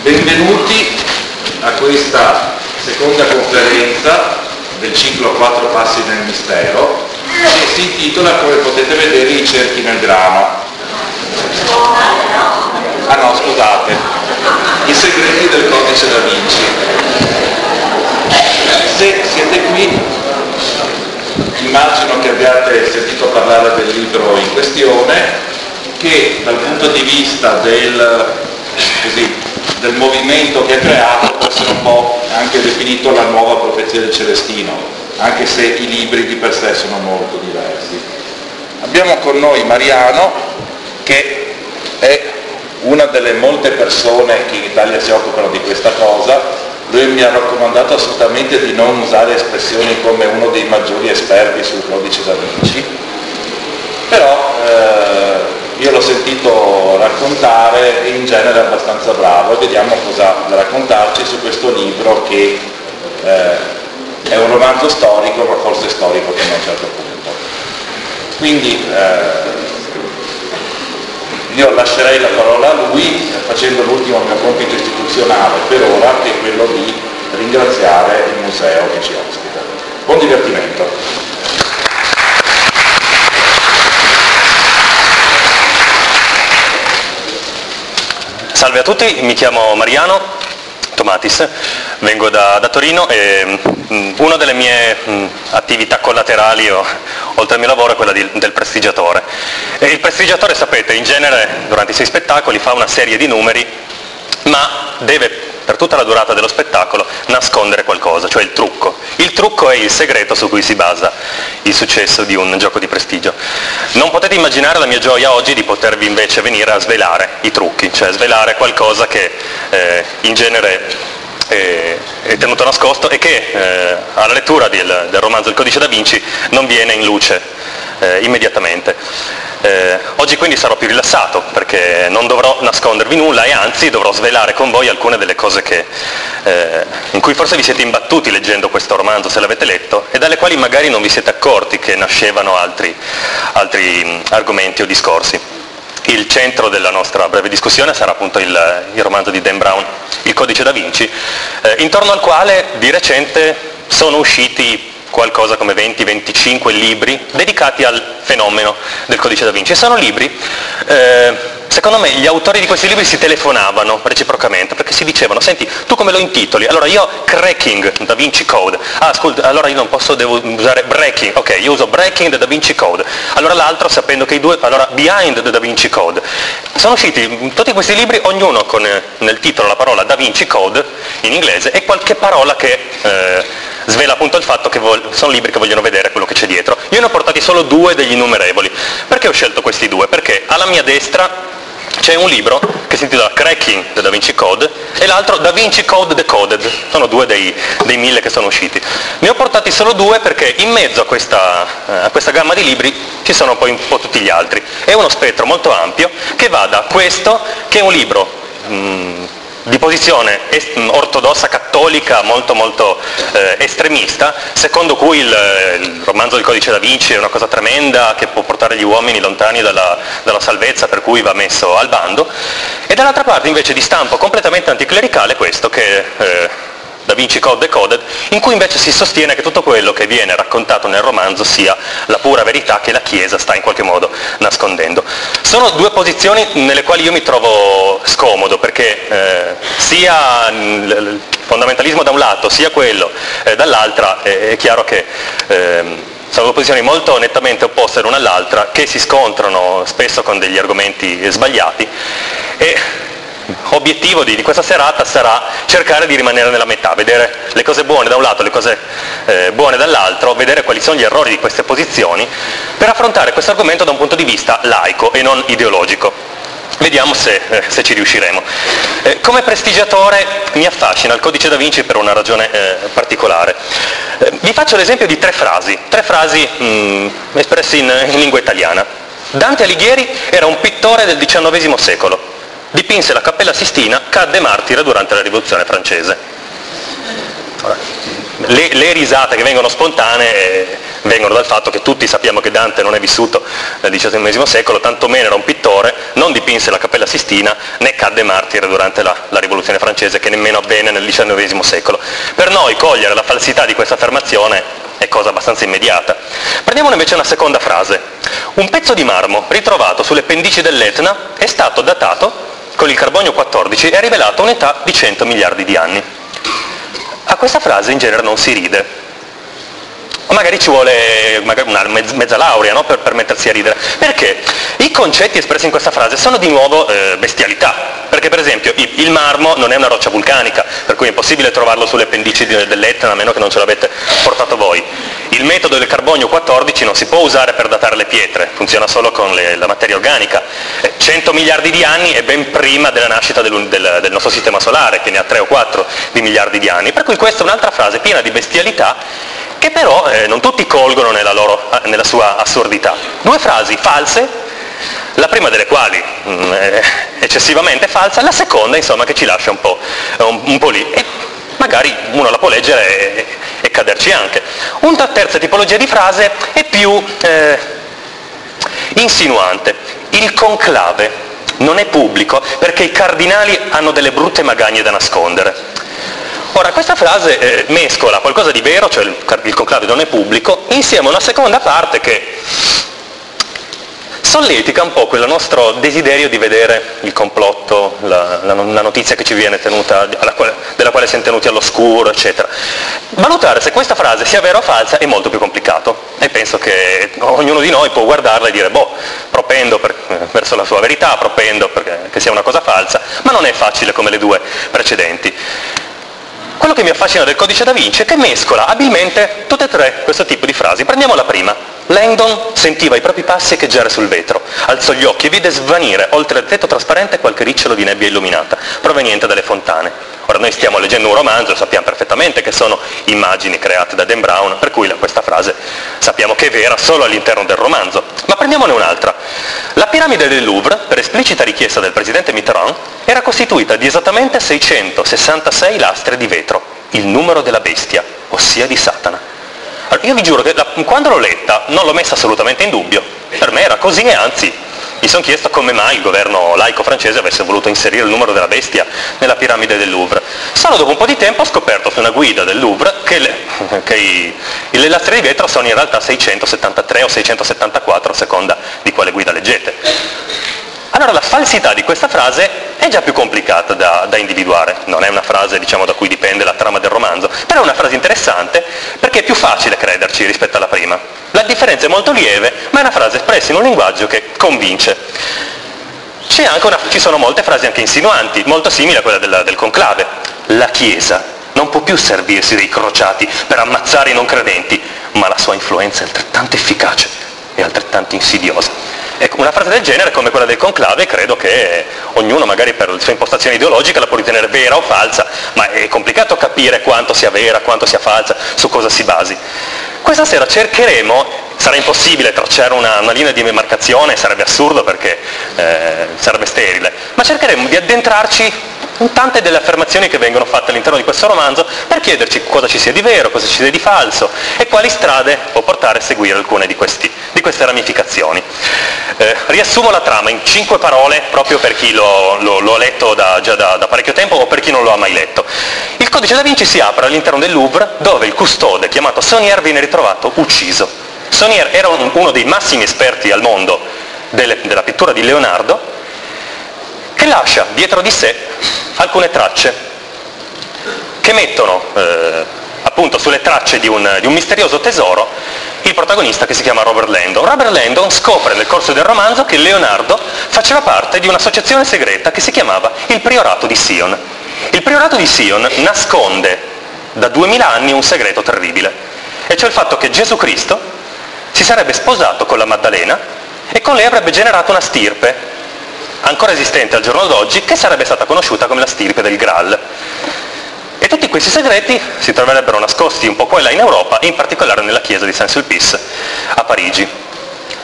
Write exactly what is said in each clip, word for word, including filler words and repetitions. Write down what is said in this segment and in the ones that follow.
Benvenuti a questa seconda conferenza del ciclo Quattro passi nel mistero, che si intitola, come potete vedere, I cerchi nel grano. Ah no, scusate, I segreti del codice da Vinci. Se siete qui, immagino che abbiate sentito parlare del libro in questione, che dal punto di vista del, così, del movimento che ha creato può essere un po' anche definito la nuova profezia del Celestino, anche se i libri di per sé sono molto diversi. Abbiamo con noi Mariano, che è una delle molte persone che in Italia si occupano di questa cosa. Lui mi ha raccomandato assolutamente di non usare espressioni come uno dei maggiori esperti sul codice da Vinci, però eh, io l'ho sentito raccontare e in genere è abbastanza bravo, e vediamo cosa da raccontarci su questo libro che eh, è un romanzo storico, ma forse storico fino a un certo punto. Quindi eh, io lascerei la parola a lui, facendo l'ultimo mio compito istituzionale per ora, che è quello di ringraziare il museo che ci ospita. Buon divertimento. Salve a tutti, mi chiamo Mariano Tomatis, vengo da, da Torino e mh, una delle mie mh, attività collaterali, o, oltre al mio lavoro, è quella di, del prestigiatore. E il prestigiatore, sapete, in genere durante i suoi spettacoli fa una serie di numeri, ma deve per tutta la durata dello spettacolo nascondere qualcosa, cioè il trucco. Il trucco è il segreto su cui si basa il successo di un gioco di prestigio. Non potete immaginare la mia gioia oggi di potervi invece venire a svelare i trucchi, cioè svelare qualcosa che eh, in genere è, è tenuto nascosto e che eh, alla lettura del, del romanzo Il codice da Vinci non viene in luce eh, immediatamente. Eh, oggi quindi sarò più rilassato, perché non dovrò nascondervi nulla e anzi dovrò svelare con voi alcune delle cose che, eh, in cui forse vi siete imbattuti leggendo questo romanzo, se l'avete letto, e dalle quali magari non vi siete accorti che nascevano altri, altri mh, argomenti o discorsi. Il centro della nostra breve discussione sarà appunto il, il romanzo di Dan Brown, Il codice da Vinci, eh, intorno al quale di recente sono usciti qualcosa come venti venticinque libri dedicati al fenomeno del codice da Vinci. E sono libri, eh, secondo me gli autori di questi libri si telefonavano reciprocamente, perché si dicevano: senti, tu come lo intitoli? Allora io Cracking Da Vinci Code. Ah, ascolta, allora io non posso, devo usare Breaking. Ok, io uso Breaking the Da Vinci Code. Allora l'altro, sapendo che i due, allora Behind the Da Vinci Code. Sono usciti tutti questi libri, ognuno con eh, nel titolo la parola Da Vinci Code in inglese e qualche parola che eh, svela appunto il fatto che vol- sono libri che vogliono vedere quello che c'è dietro. Io ne ho portati solo due degli innumerevoli. Perché ho scelto questi due? Perché alla mia destra c'è un libro che si intitola Cracking the Da Vinci Code e l'altro Da Vinci Code Decoded. Sono due dei, dei mille che sono usciti. Ne ho portati solo due perché in mezzo a questa, eh, a questa gamma di libri ci sono poi un po' tutti gli altri. È uno spettro molto ampio che va da questo, che è un libro mh, di posizione est- ortodossa cattolica molto molto eh, estremista, secondo cui il, il romanzo del codice da Vinci è una cosa tremenda che può portare gli uomini lontani dalla, dalla salvezza, per cui va messo al bando, e dall'altra parte invece di stampo completamente anticlericale questo che eh, Da Vinci Code Decoded, in cui invece si sostiene che tutto quello che viene raccontato nel romanzo sia la pura verità che la Chiesa sta in qualche modo nascondendo. Sono due posizioni nelle quali io mi trovo scomodo, perché eh, sia il fondamentalismo da un lato, sia quello eh, dall'altra, eh, è chiaro che eh, sono due posizioni molto nettamente opposte l'una all'altra, che si scontrano spesso con degli argomenti sbagliati, e obiettivo di, di questa serata sarà cercare di rimanere nella metà, vedere le cose buone da un lato, le cose eh, buone dall'altro, vedere quali sono gli errori di queste posizioni, per affrontare questo argomento da un punto di vista laico e non ideologico. Vediamo se, eh, se ci riusciremo. Eh, come prestigiatore mi affascina il codice da Vinci per una ragione eh, particolare. Eh, vi faccio l'esempio di tre frasi, tre frasi mh, espresse in, in lingua italiana. Dante Alighieri era un pittore del diciannovesimo secolo. Dipinse la Cappella Sistina, cadde martire durante la Rivoluzione francese. Le, le risate che vengono spontanee vengono dal fatto che tutti sappiamo che Dante non è vissuto nel diciannovesimo secolo, tantomeno era un pittore, non dipinse la Cappella Sistina né cadde martire durante la, la Rivoluzione rivoluzione francese, che nemmeno avvenne nel diciannovesimo secolo. Per noi cogliere la falsità di questa affermazione è cosa abbastanza immediata. Prendiamone invece una seconda frase. Un pezzo di marmo ritrovato sulle pendici dell'Etna è stato datato con il carbonio quattordici e ha rivelato un'età di cento miliardi di anni. A questa frase in genere non si ride. O magari ci vuole magari una mezza, mezza laurea, no? per, per mettersi a ridere. Perché i concetti espressi in questa frase sono di nuovo eh, bestialità. Perché per esempio il, il marmo non è una roccia vulcanica, per cui è impossibile trovarlo sulle pendici dell'Etna, a meno che non ce l'avete portato voi. Il metodo del carbonio quattordici non si può usare per datare le pietre, funziona solo con le, la materia organica. Eh, cento miliardi di anni è ben prima della nascita del, del, del nostro sistema solare, che ne ha tre o quattro di miliardi di anni. Per cui questa è un'altra frase piena di bestialità, che però eh, non tutti colgono nella, loro, nella sua assurdità. Due frasi false, la prima delle quali mh, è eccessivamente falsa, la seconda insomma che ci lascia un po', un, un po' lì, e magari uno la può leggere e, e caderci anche. Una terza tipologia di frase è più eh, insinuante. Il conclave non è pubblico perché i cardinali hanno delle brutte magagne da nascondere. Ora, questa frase eh, mescola qualcosa di vero, cioè il, il conclave non è pubblico, insieme a una seconda parte che solletica un po' quel nostro desiderio di vedere il complotto, la, la, la notizia che ci viene tenuta, alla quale, della quale siamo tenuti all'oscuro, eccetera. Valutare se questa frase sia vera o falsa è molto più complicato, e penso che ognuno di noi può guardarla e dire, boh, propendo per, verso la sua verità, propendo perché che sia una cosa falsa, ma non è facile come le due precedenti. Quello che mi affascina del codice da Vinci è che mescola abilmente tutte e tre questo tipo di frasi. Prendiamo la prima. Langdon sentiva i propri passi echeggiare sul vetro, alzò gli occhi e vide svanire oltre il tetto trasparente qualche ricciolo di nebbia illuminata, proveniente dalle fontane. Ora noi stiamo leggendo un romanzo e sappiamo perfettamente che sono immagini create da Dan Brown, per cui questa frase sappiamo che è vera solo all'interno del romanzo. Ma prendiamone un'altra. La piramide del Louvre, per esplicita richiesta del presidente Mitterrand, era costituita di esattamente seicentosessantasei lastre di vetro, il numero della bestia, ossia di Satana. Allora, io vi giuro che la, quando l'ho letta non l'ho messa assolutamente in dubbio, per me era così, e anzi mi sono chiesto come mai il governo laico francese avesse voluto inserire il numero della bestia nella piramide del Louvre. Solo dopo un po' di tempo ho scoperto su una guida del Louvre che le, che i, le lastre di vetro sono in realtà seicentosettantatré o seicentosettantaquattro, a seconda di quale guida leggete. Allora la falsità di questa frase è già più complicata da, da individuare, non è una frase diciamo da cui dipende la trama del romanzo, però è una frase interessante perché è più facile crederci rispetto alla prima. La differenza è molto lieve, ma è una frase espressa in un linguaggio che convince. C'è anche una, ci sono molte frasi anche insinuanti, molto simili a quella del, del conclave. La Chiesa non può più servirsi dei crociati per ammazzare i non credenti, ma la sua influenza è altrettanto efficace e altrettanto insidiosa. Ecco, una frase del genere, come quella del conclave, credo che ognuno magari per la sua impostazione ideologica la può ritenere vera o falsa, ma è complicato capire quanto sia vera, quanto sia falsa, su cosa si basi. Questa sera cercheremo, sarà impossibile tracciare una, una linea di demarcazione, sarebbe assurdo perché eh, sarebbe sterile, ma cercheremo di addentrarci in tante delle affermazioni che vengono fatte all'interno di questo romanzo per chiederci cosa ci sia di vero, cosa ci sia di falso e quali strade può portare a seguire alcune di, questi, di queste ramificazioni. Eh, riassumo la trama in cinque parole proprio per chi lo, lo, lo ha letto da, già da, da parecchio tempo o per chi non lo ha mai letto. Il codice da Vinci si apre all'interno del Louvre, dove il custode chiamato Saunier viene ritrovato ucciso. Saunier era un, uno dei massimi esperti al mondo delle, della pittura di Leonardo, che lascia dietro di sé alcune tracce che mettono eh, appunto sulle tracce di un, di un misterioso tesoro il protagonista, che si chiama Robert Langdon. Robert Langdon scopre nel corso del romanzo che Leonardo faceva parte di un'associazione segreta che si chiamava il Priorato di Sion. Il Priorato di Sion nasconde da duemila anni un segreto terribile, e cioè il fatto che Gesù Cristo si sarebbe sposato con la Maddalena e con lei avrebbe generato una stirpe ancora esistente al giorno d'oggi, che sarebbe stata conosciuta come la stirpe del Graal. E tutti questi segreti si troverebbero nascosti un po' qua e là in Europa, e in particolare nella chiesa di Saint-Sulpice a Parigi.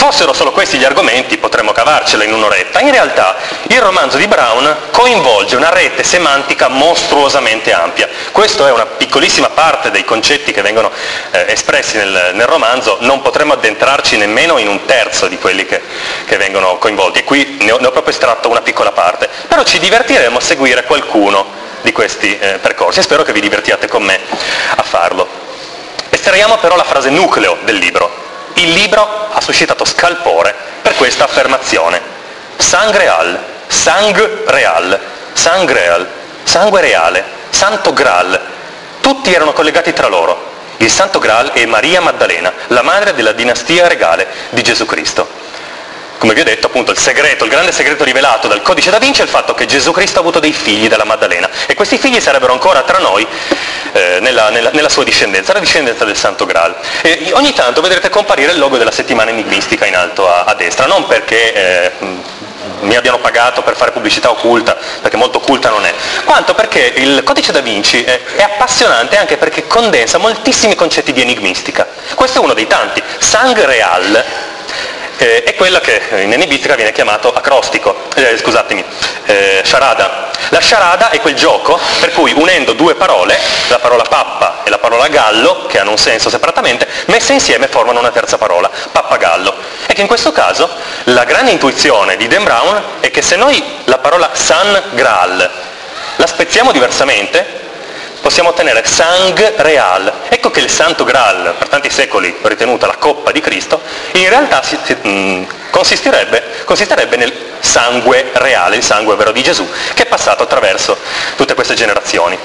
fossero solo questi gli argomenti potremmo cavarcela in un'oretta. In realtà il romanzo di Brown coinvolge una rete semantica mostruosamente ampia. Questa è una piccolissima parte dei concetti che vengono eh, espressi nel, nel romanzo, non potremmo addentrarci nemmeno in un terzo di quelli che, che vengono coinvolti, e qui ne ho, ne ho proprio estratto una piccola parte, però ci divertiremo a seguire qualcuno di questi eh, percorsi e spero che vi divertiate con me a farlo. Estraiamo però la frase nucleo del libro. Il libro ha suscitato scalpore per questa affermazione. Sang real, sang real, sang real, sangue reale, santo Graal. Tutti erano collegati tra loro. Il santo Graal è Maria Maddalena, la madre della dinastia regale di Gesù Cristo. Come vi ho detto, appunto, il segreto, il grande segreto rivelato dal Codice da Vinci è il fatto che Gesù Cristo ha avuto dei figli dalla Maddalena, e questi figli sarebbero ancora tra noi eh, nella, nella, nella sua discendenza, la discendenza del Santo Graal. E ogni tanto vedrete comparire il logo della settimana enigmistica in alto a, a destra, non perché eh, mi abbiano pagato per fare pubblicità occulta, perché molto occulta non è, quanto perché il Codice da Vinci è, è appassionante anche perché condensa moltissimi concetti di enigmistica. Questo è uno dei tanti. Sang real Eh, è quella che in enigmistica viene chiamato acrostico, eh, scusatemi, eh, charada. La charada è quel gioco per cui unendo due parole, la parola pappa e la parola gallo, che hanno un senso separatamente, messe insieme formano una terza parola, pappagallo. E che in questo caso la grande intuizione di Dan Brown è che se noi la parola San Graal la spezziamo diversamente, possiamo ottenere sang real. Ecco che il Santo Graal, per tanti secoli ritenuta la coppa di Cristo, in realtà si, si, mh, consisterebbe, consisterebbe nel sangue reale, il sangue vero di Gesù, che è passato attraverso tutte queste generazioni.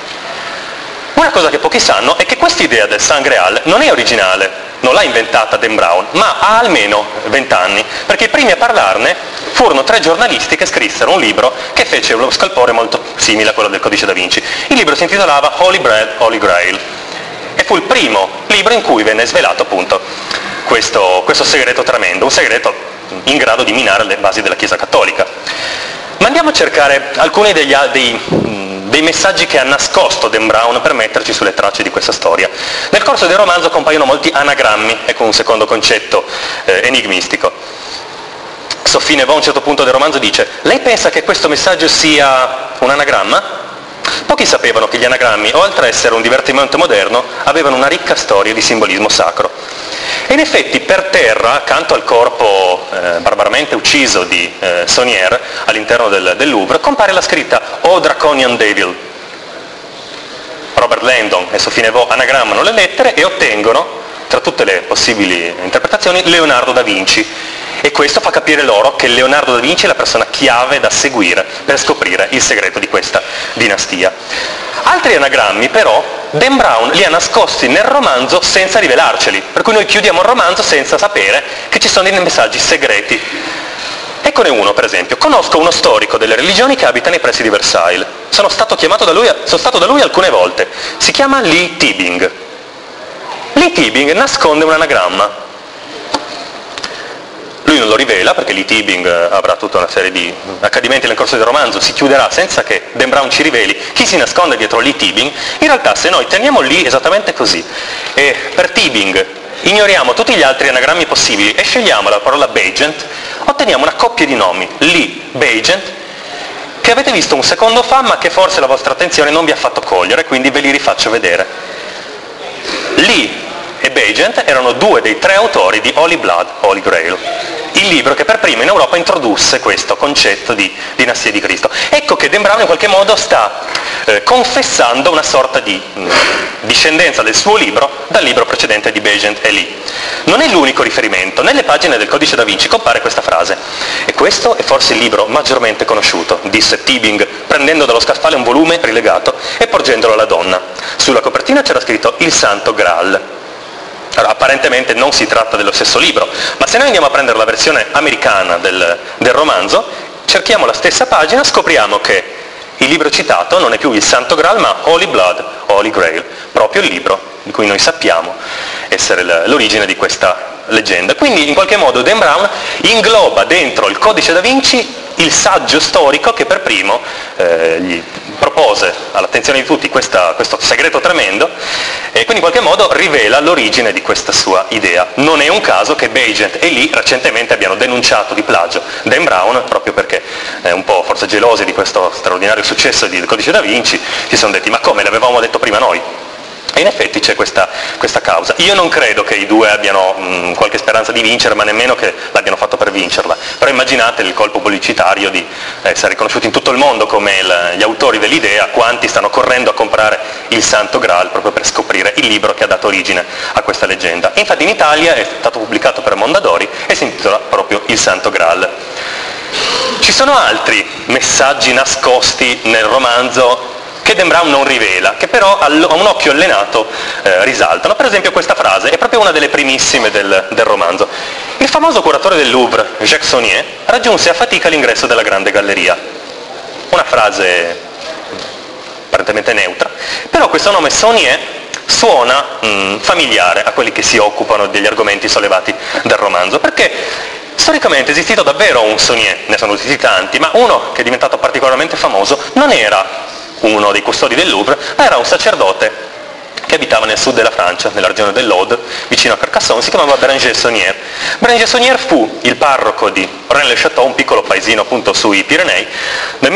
Una cosa che pochi sanno è che questa idea del sang real non è originale, non l'ha inventata Dan Brown, ma ha almeno vent'anni, perché i primi a parlarne furono tre giornalisti che scrissero un libro che fece uno scalpore molto simile a quello del Codice da Vinci. Il libro si intitolava Holy Bread, Holy Grail, e fu il primo libro in cui venne svelato appunto questo, questo segreto tremendo, un segreto in grado di minare le basi della Chiesa Cattolica. Ma andiamo a cercare alcuni degli, dei, dei messaggi che ha nascosto Dan Brown per metterci sulle tracce di questa storia. Nel corso del romanzo compaiono molti anagrammi, ecco un secondo concetto eh, enigmistico. Sophie Neveu a un certo punto del romanzo dice: lei pensa che questo messaggio sia un anagramma? Pochi sapevano che gli anagrammi, oltre a essere un divertimento moderno, avevano una ricca storia di simbolismo sacro. E in effetti per terra, accanto al corpo eh, barbaramente ucciso di eh, Saunier, all'interno del, del Louvre, compare la scritta O Draconian Devil. Robert Landon e Sophie Neveu anagrammano le lettere e ottengono, tra tutte le possibili interpretazioni, Leonardo da Vinci. E questo fa capire loro che Leonardo da Vinci è la persona chiave da seguire per scoprire il segreto di questa dinastia. Altri anagrammi però Dan Brown li ha nascosti nel romanzo senza rivelarceli, per cui noi chiudiamo il romanzo senza sapere che ci sono dei messaggi segreti. Eccone uno, per esempio. Conosco uno storico delle religioni che abita nei pressi di Versailles. Sono stato chiamato da lui, sono stato da lui alcune volte. Si chiama Lee Tibing. Lee Tibing nasconde un anagramma. Lui non lo rivela perché Lee Tibing avrà tutta una serie di accadimenti nel corso del romanzo, si chiuderà senza che Dan Brown ci riveli chi si nasconde dietro Lee Tibing. In realtà se noi teniamo lì esattamente così e per Tibing ignoriamo tutti gli altri anagrammi possibili e scegliamo la parola Bagent, otteniamo una coppia di nomi, Lee Bagent, che avete visto un secondo fa ma che forse la vostra attenzione non vi ha fatto cogliere, quindi ve li rifaccio vedere. Lee e Bagent erano due dei tre autori di Holy Blood, Holy Grail, il libro che per primo in Europa introdusse questo concetto di dinastia di Cristo. Ecco che Dan Brown in qualche modo sta eh, confessando una sorta di mh, discendenza del suo libro dal libro precedente di Bagent e Lee. Non è l'unico riferimento, nelle pagine del Codice da Vinci compare questa frase: e questo è forse il libro maggiormente conosciuto, disse Tibing prendendo dallo scaffale un volume rilegato e porgendolo alla donna. Sulla copertina c'era scritto Il Santo Graal. Allora, apparentemente non si tratta dello stesso libro, ma se noi andiamo a prendere la versione americana del, del romanzo, cerchiamo la stessa pagina, scopriamo che il libro citato non è più il Santo Graal, ma Holy Blood, Holy Grail, proprio il libro di cui noi sappiamo essere l'origine di questa leggenda. Quindi in qualche modo Dan Brown ingloba dentro il Codice da Vinci il saggio storico che per primo eh, gli propose all'attenzione di tutti questa, questo segreto tremendo e quindi in qualche modo rivela l'origine di questa sua idea. Non è un caso che Bagent e Lee recentemente abbiano denunciato di plagio Dan Brown, proprio perché eh, un po' forse gelosi di questo straordinario successo del Codice da Vinci, si sono detti: ma come, l'avevamo detto prima noi? E in effetti c'è questa, questa causa. Io non credo che i due abbiano mh, qualche speranza di vincere, ma nemmeno che l'abbiano fatto per vincerla. Però immaginate il colpo pubblicitario di essere riconosciuti in tutto il mondo come il, gli autori dell'idea, quanti stanno correndo a comprare il Santo Graal proprio per scoprire il libro che ha dato origine a questa leggenda. E infatti in Italia è stato pubblicato per Mondadori e si intitola proprio Il Santo Graal. Ci sono altri messaggi nascosti nel romanzo che Dan Brown non rivela, che però a un occhio allenato eh, risaltano. Per esempio questa frase, è proprio una delle primissime del, del romanzo. Il famoso curatore del Louvre, Jacques Saunier, raggiunse a fatica l'ingresso della grande galleria. Una frase apparentemente neutra, però questo nome Saunier suona mh, familiare a quelli che si occupano degli argomenti sollevati dal romanzo, perché storicamente è esistito davvero un Saunier, ne sono esistiti tanti, ma uno che è diventato particolarmente famoso non era uno dei custodi del Louvre, ma era un sacerdote che abitava nel sud della Francia, nella regione dell'Aude, vicino a Carcassonne, si chiamava Bérenger Saunier. Bérenger Saunier fu il parroco di Rennes-le-Château, un piccolo paesino appunto sui Pirenei, dal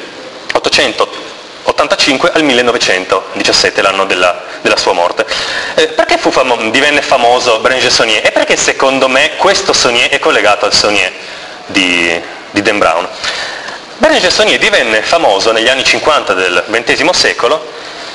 milleottocentottantacinque al millenovecentodiciassette, l'anno della, della sua morte. Eh, perché fu famo- divenne famoso Bérenger Saunier? E perché secondo me questo Saunier è collegato al Saunier di, di Dan Brown. Bérenger Saunier divenne famoso negli anni cinquanta del ventesimo secolo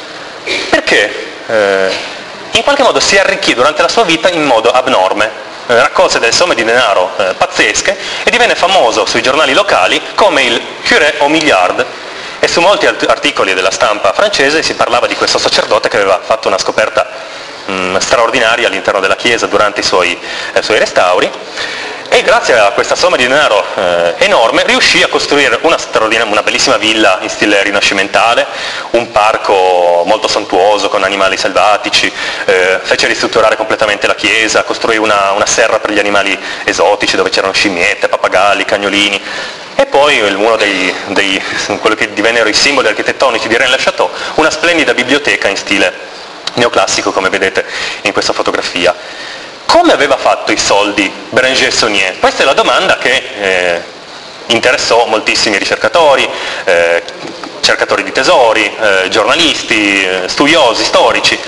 perché eh, in qualche modo si arricchì durante la sua vita in modo abnorme, eh, raccolse delle somme di denaro eh, pazzesche e divenne famoso sui giornali locali come il curé au milliard, e su molti articoli della stampa francese si parlava di questo sacerdote che aveva fatto una scoperta mh, straordinaria all'interno della chiesa durante i suoi, eh, suoi restauri. E grazie a questa somma di denaro eh, enorme riuscì a costruire una, una bellissima villa in stile rinascimentale, un parco molto sontuoso con animali selvatici, eh, fece ristrutturare completamente la chiesa, costruì una, una serra per gli animali esotici dove c'erano scimmiette, pappagalli, cagnolini, e poi uno dei, dei quello che divennero i simboli architettonici di Rennes-le-Château, una splendida biblioteca in stile neoclassico, come vedete in questa fotografia. Come aveva fatto i soldi Bérenger Saunier? Questa è la domanda che eh, interessò moltissimi ricercatori, eh, cercatori di tesori, eh, giornalisti, eh, studiosi, storici,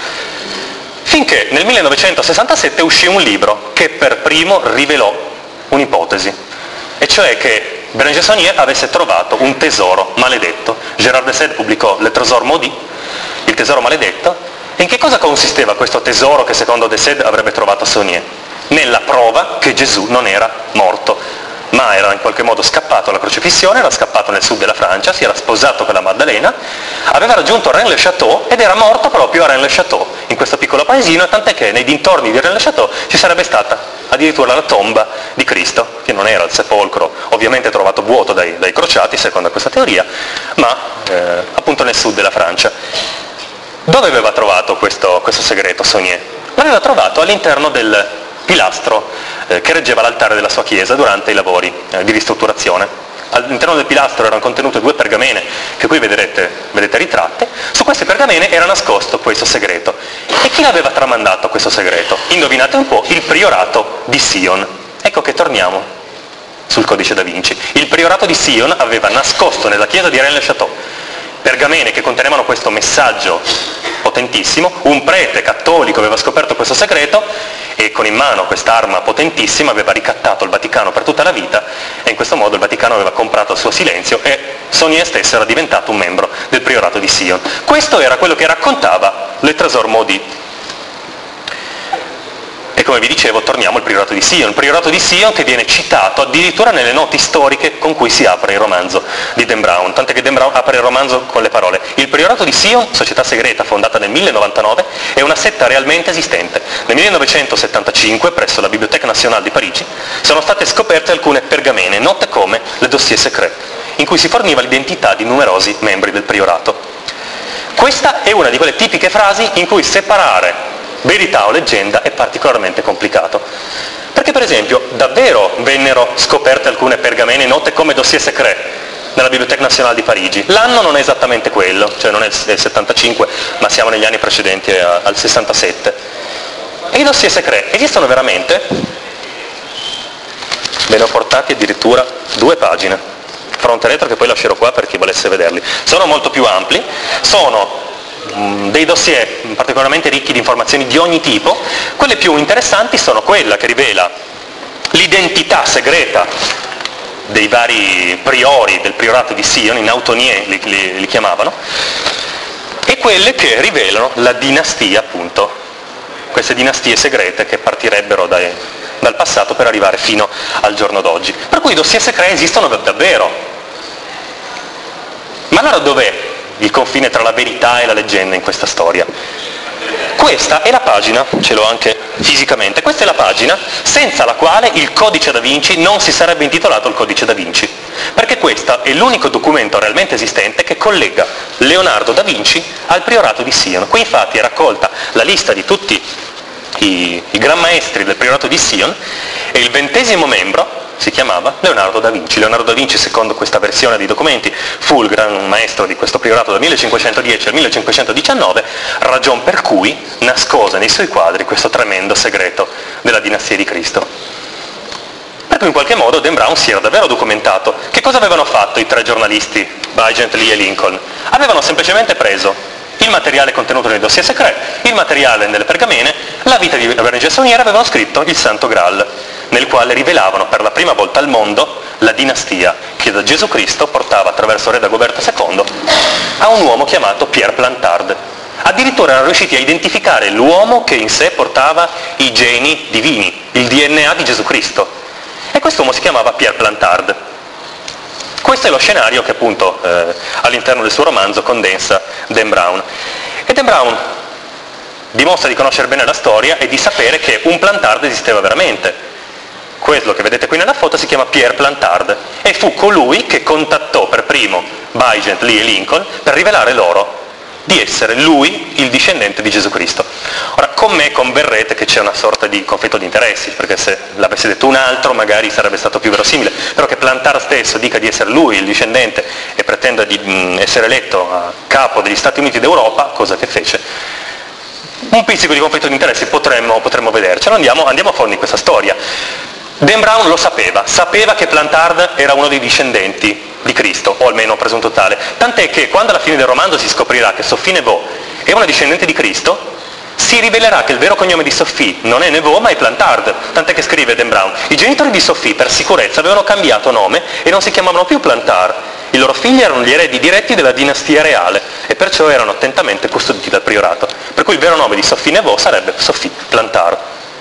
finché nel millenovecentosessantasette uscì un libro che per primo rivelò un'ipotesi, e cioè che Bérenger Saunier avesse trovato un tesoro maledetto. Gérard de Sède pubblicò Le Trésor Maudit, il tesoro maledetto. E in che cosa consisteva questo tesoro che secondo de Sède avrebbe trovato Saunier? Nella prova che Gesù non era morto, ma era in qualche modo scappato alla crocifissione, era scappato nel sud della Francia, si era sposato con la Maddalena, aveva raggiunto Rennes-le-Château ed era morto proprio a Rennes-le-Château, in questo piccolo paesino, tant'è che nei dintorni di Rennes-le-Château ci sarebbe stata addirittura la tomba di Cristo, che non era il sepolcro ovviamente trovato vuoto dai, dai crociati, secondo questa teoria, ma eh, appunto nel sud della Francia. Dove aveva trovato questo, questo segreto Saunier? L'aveva trovato all'interno del pilastro eh, che reggeva l'altare della sua chiesa durante i lavori eh, di ristrutturazione. All'interno del pilastro erano contenute due pergamene che qui vedrete, vedete ritratte. Su queste pergamene era nascosto questo segreto. E chi l'aveva tramandato questo segreto? Indovinate un po', il priorato di Sion. Ecco che torniamo sul Codice da Vinci. Il priorato di Sion aveva nascosto nella chiesa di Rennes-le-Château pergamene che contenevano questo messaggio potentissimo. Un prete cattolico aveva scoperto questo segreto e con in mano quest'arma potentissima aveva ricattato il Vaticano per tutta la vita, e in questo modo il Vaticano aveva comprato il suo silenzio e Saunier stesso era diventato un membro del priorato di Sion. Questo era quello che raccontava Le Trésor Maudit. E come vi dicevo, torniamo al priorato di Sion, il priorato di Sion che viene citato addirittura nelle note storiche con cui si apre il romanzo di Dan Brown, tant'è che Dan Brown apre il romanzo con le parole: il priorato di Sion, società segreta fondata nel millenovanta-nove, è una setta realmente esistente. Nel millenovecentosettantacinque, presso la Bibliothèque Nationale di Parigi, sono state scoperte alcune pergamene note come le dossier secret, in cui si forniva l'identità di numerosi membri del priorato. Questa è una di quelle tipiche frasi in cui separare verità o leggenda è particolarmente complicato, perché per esempio davvero vennero scoperte alcune pergamene note come dossier secret, nella Bibliothèque Nationale di Parigi. L'anno non è esattamente quello, cioè non è il settantacinque, ma siamo negli anni precedenti al sessantasette. E i dossier secret esistono veramente? Ve ne ho portati addirittura due pagine, fronte e retro, che poi lascerò qua per chi volesse vederli. Sono molto più ampli, sono mh, dei dossier particolarmente ricchi di informazioni di ogni tipo. Quelle più interessanti sono quella che rivela l'identità segreta dei vari priori del priorato di Sion, in autonie li, li, li chiamavano, e quelle che rivelano la dinastia, appunto, queste dinastie segrete che partirebbero dai, dal passato per arrivare fino al giorno d'oggi. Per cui i dossier secret esistono davvero. Ma allora dov'è il confine tra la verità e la leggenda in questa storia? Questa è la pagina, ce l'ho anche fisicamente, questa è la pagina senza la quale il Codice da Vinci non si sarebbe intitolato il Codice da Vinci, perché questo è l'unico documento realmente esistente che collega Leonardo da Vinci al priorato di Sion. Qui infatti è raccolta la lista di tutti i, i gran maestri del priorato di Sion, e il ventesimo membro si chiamava Leonardo da Vinci. Leonardo da Vinci, secondo questa versione dei documenti, fu il gran maestro di questo priorato dal millecinquecentodieci al millecinquecentodiciannove, ragion per cui nascose nei suoi quadri questo tremendo segreto della dinastia di Cristo. Per cui in qualche modo Dan Brown si era davvero documentato. Che cosa avevano fatto i tre giornalisti, Baigent, Lee e Lincoln? Avevano semplicemente preso il materiale contenuto nei dossier secret, il materiale nelle pergamene, la vita di Bernigè Saunier, avevano scritto il Santo Graal, nel quale rivelavano per la prima volta al mondo la dinastia che da Gesù Cristo portava attraverso re Dagoberto secondo a un uomo chiamato Pierre Plantard. Addirittura erano riusciti a identificare l'uomo che in sé portava i geni divini, il D N A di Gesù Cristo, e quest'uomo si chiamava Pierre Plantard. Questo è lo scenario che appunto eh, all'interno del suo romanzo condensa Dan Brown. E Dan Brown dimostra di conoscere bene la storia e di sapere che un Plantard esisteva veramente. Quello che vedete qui nella foto si chiama Pierre Plantard e fu colui che contattò per primo Baigent, Lee e Lincoln per rivelare loro di essere lui il discendente di Gesù Cristo. Ora, con me converrete che c'è una sorta di conflitto di interessi, perché se l'avesse detto un altro magari sarebbe stato più verosimile, però che Plantard stesso dica di essere lui il discendente e pretenda di mh, essere eletto a capo degli Stati Uniti d'Europa, cosa che fece, un pizzico di conflitto di interessi potremmo, potremmo vedercelo. Andiamo, andiamo a fondo in questa storia. Dan Brown lo sapeva, sapeva che Plantard era uno dei discendenti di Cristo, o almeno presunto tale, tant'è che quando alla fine del romanzo si scoprirà che Sophie Neveu è una discendente di Cristo, si rivelerà che il vero cognome di Sophie non è Neveu ma è Plantard, tant'è che scrive Dan Brown: i genitori di Sophie per sicurezza avevano cambiato nome e non si chiamavano più Plantard, i loro figli erano gli eredi diretti della dinastia reale e perciò erano attentamente custoditi dal priorato, per cui il vero nome di Sophie Neveu sarebbe Sophie Plantard.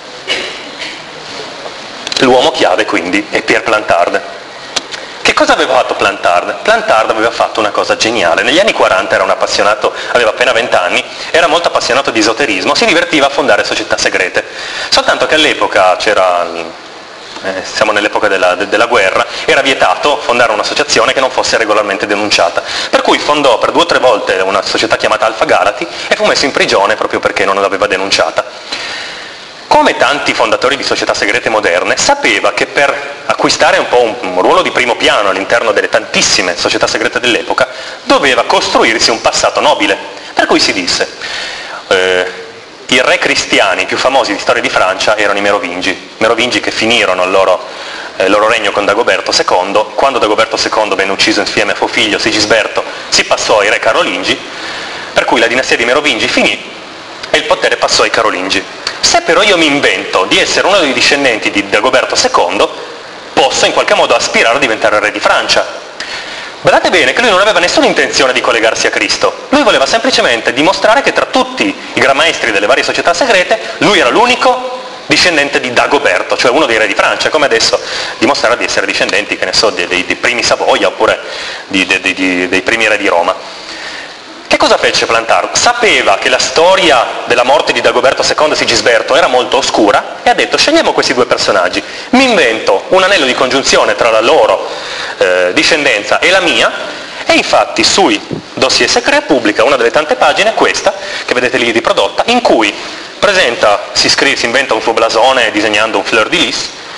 L'uomo chiave quindi è Pierre Plantard. Che cosa aveva fatto Plantard? Plantard aveva fatto una cosa geniale. Negli anni quaranta era un appassionato, aveva appena venti anni, era molto appassionato di esoterismo, si divertiva a fondare società segrete. Soltanto che all'epoca c'era, eh, siamo nell'epoca della, de, della guerra, era vietato fondare un'associazione che non fosse regolarmente denunciata. Per cui fondò per due o tre volte una società chiamata Alpha Galati e fu messo in prigione proprio perché non l'aveva denunciata. Come tanti fondatori di società segrete moderne, sapeva che per acquistare un po' un, un ruolo di primo piano all'interno delle tantissime società segrete dell'epoca, doveva costruirsi un passato nobile. Per cui si disse, eh, i re cristiani più famosi di storia di Francia erano i Merovingi, Merovingi che finirono il loro, eh, il loro regno con Dagoberto secondo, quando Dagoberto secondo venne ucciso insieme a suo figlio Sigisberto, si passò ai re carolingi, per cui la dinastia dei Merovingi finì e il potere passò ai carolingi. Se però io mi invento di essere uno dei discendenti di Dagoberto secondo, posso in qualche modo aspirare a diventare re di Francia. Guardate bene che lui non aveva nessuna intenzione di collegarsi a Cristo, lui voleva semplicemente dimostrare che tra tutti i gran maestri delle varie società segrete, lui era l'unico discendente di Dagoberto, cioè uno dei re di Francia, come adesso dimostrare di essere discendenti, che ne so, dei, dei, dei primi Savoia oppure di, dei, dei, dei primi re di Roma. Che cosa fece Plantard? Sapeva che la storia della morte di Dagoberto secondo e Sigisberto era molto oscura e ha detto: scegliamo questi due personaggi, mi invento un anello di congiunzione tra la loro eh, discendenza e la mia, e infatti sui dossier secret pubblica una delle tante pagine, questa che vedete lì riprodotta, in cui presenta, si, scrive, si inventa un suo blasone disegnando un fleur de lis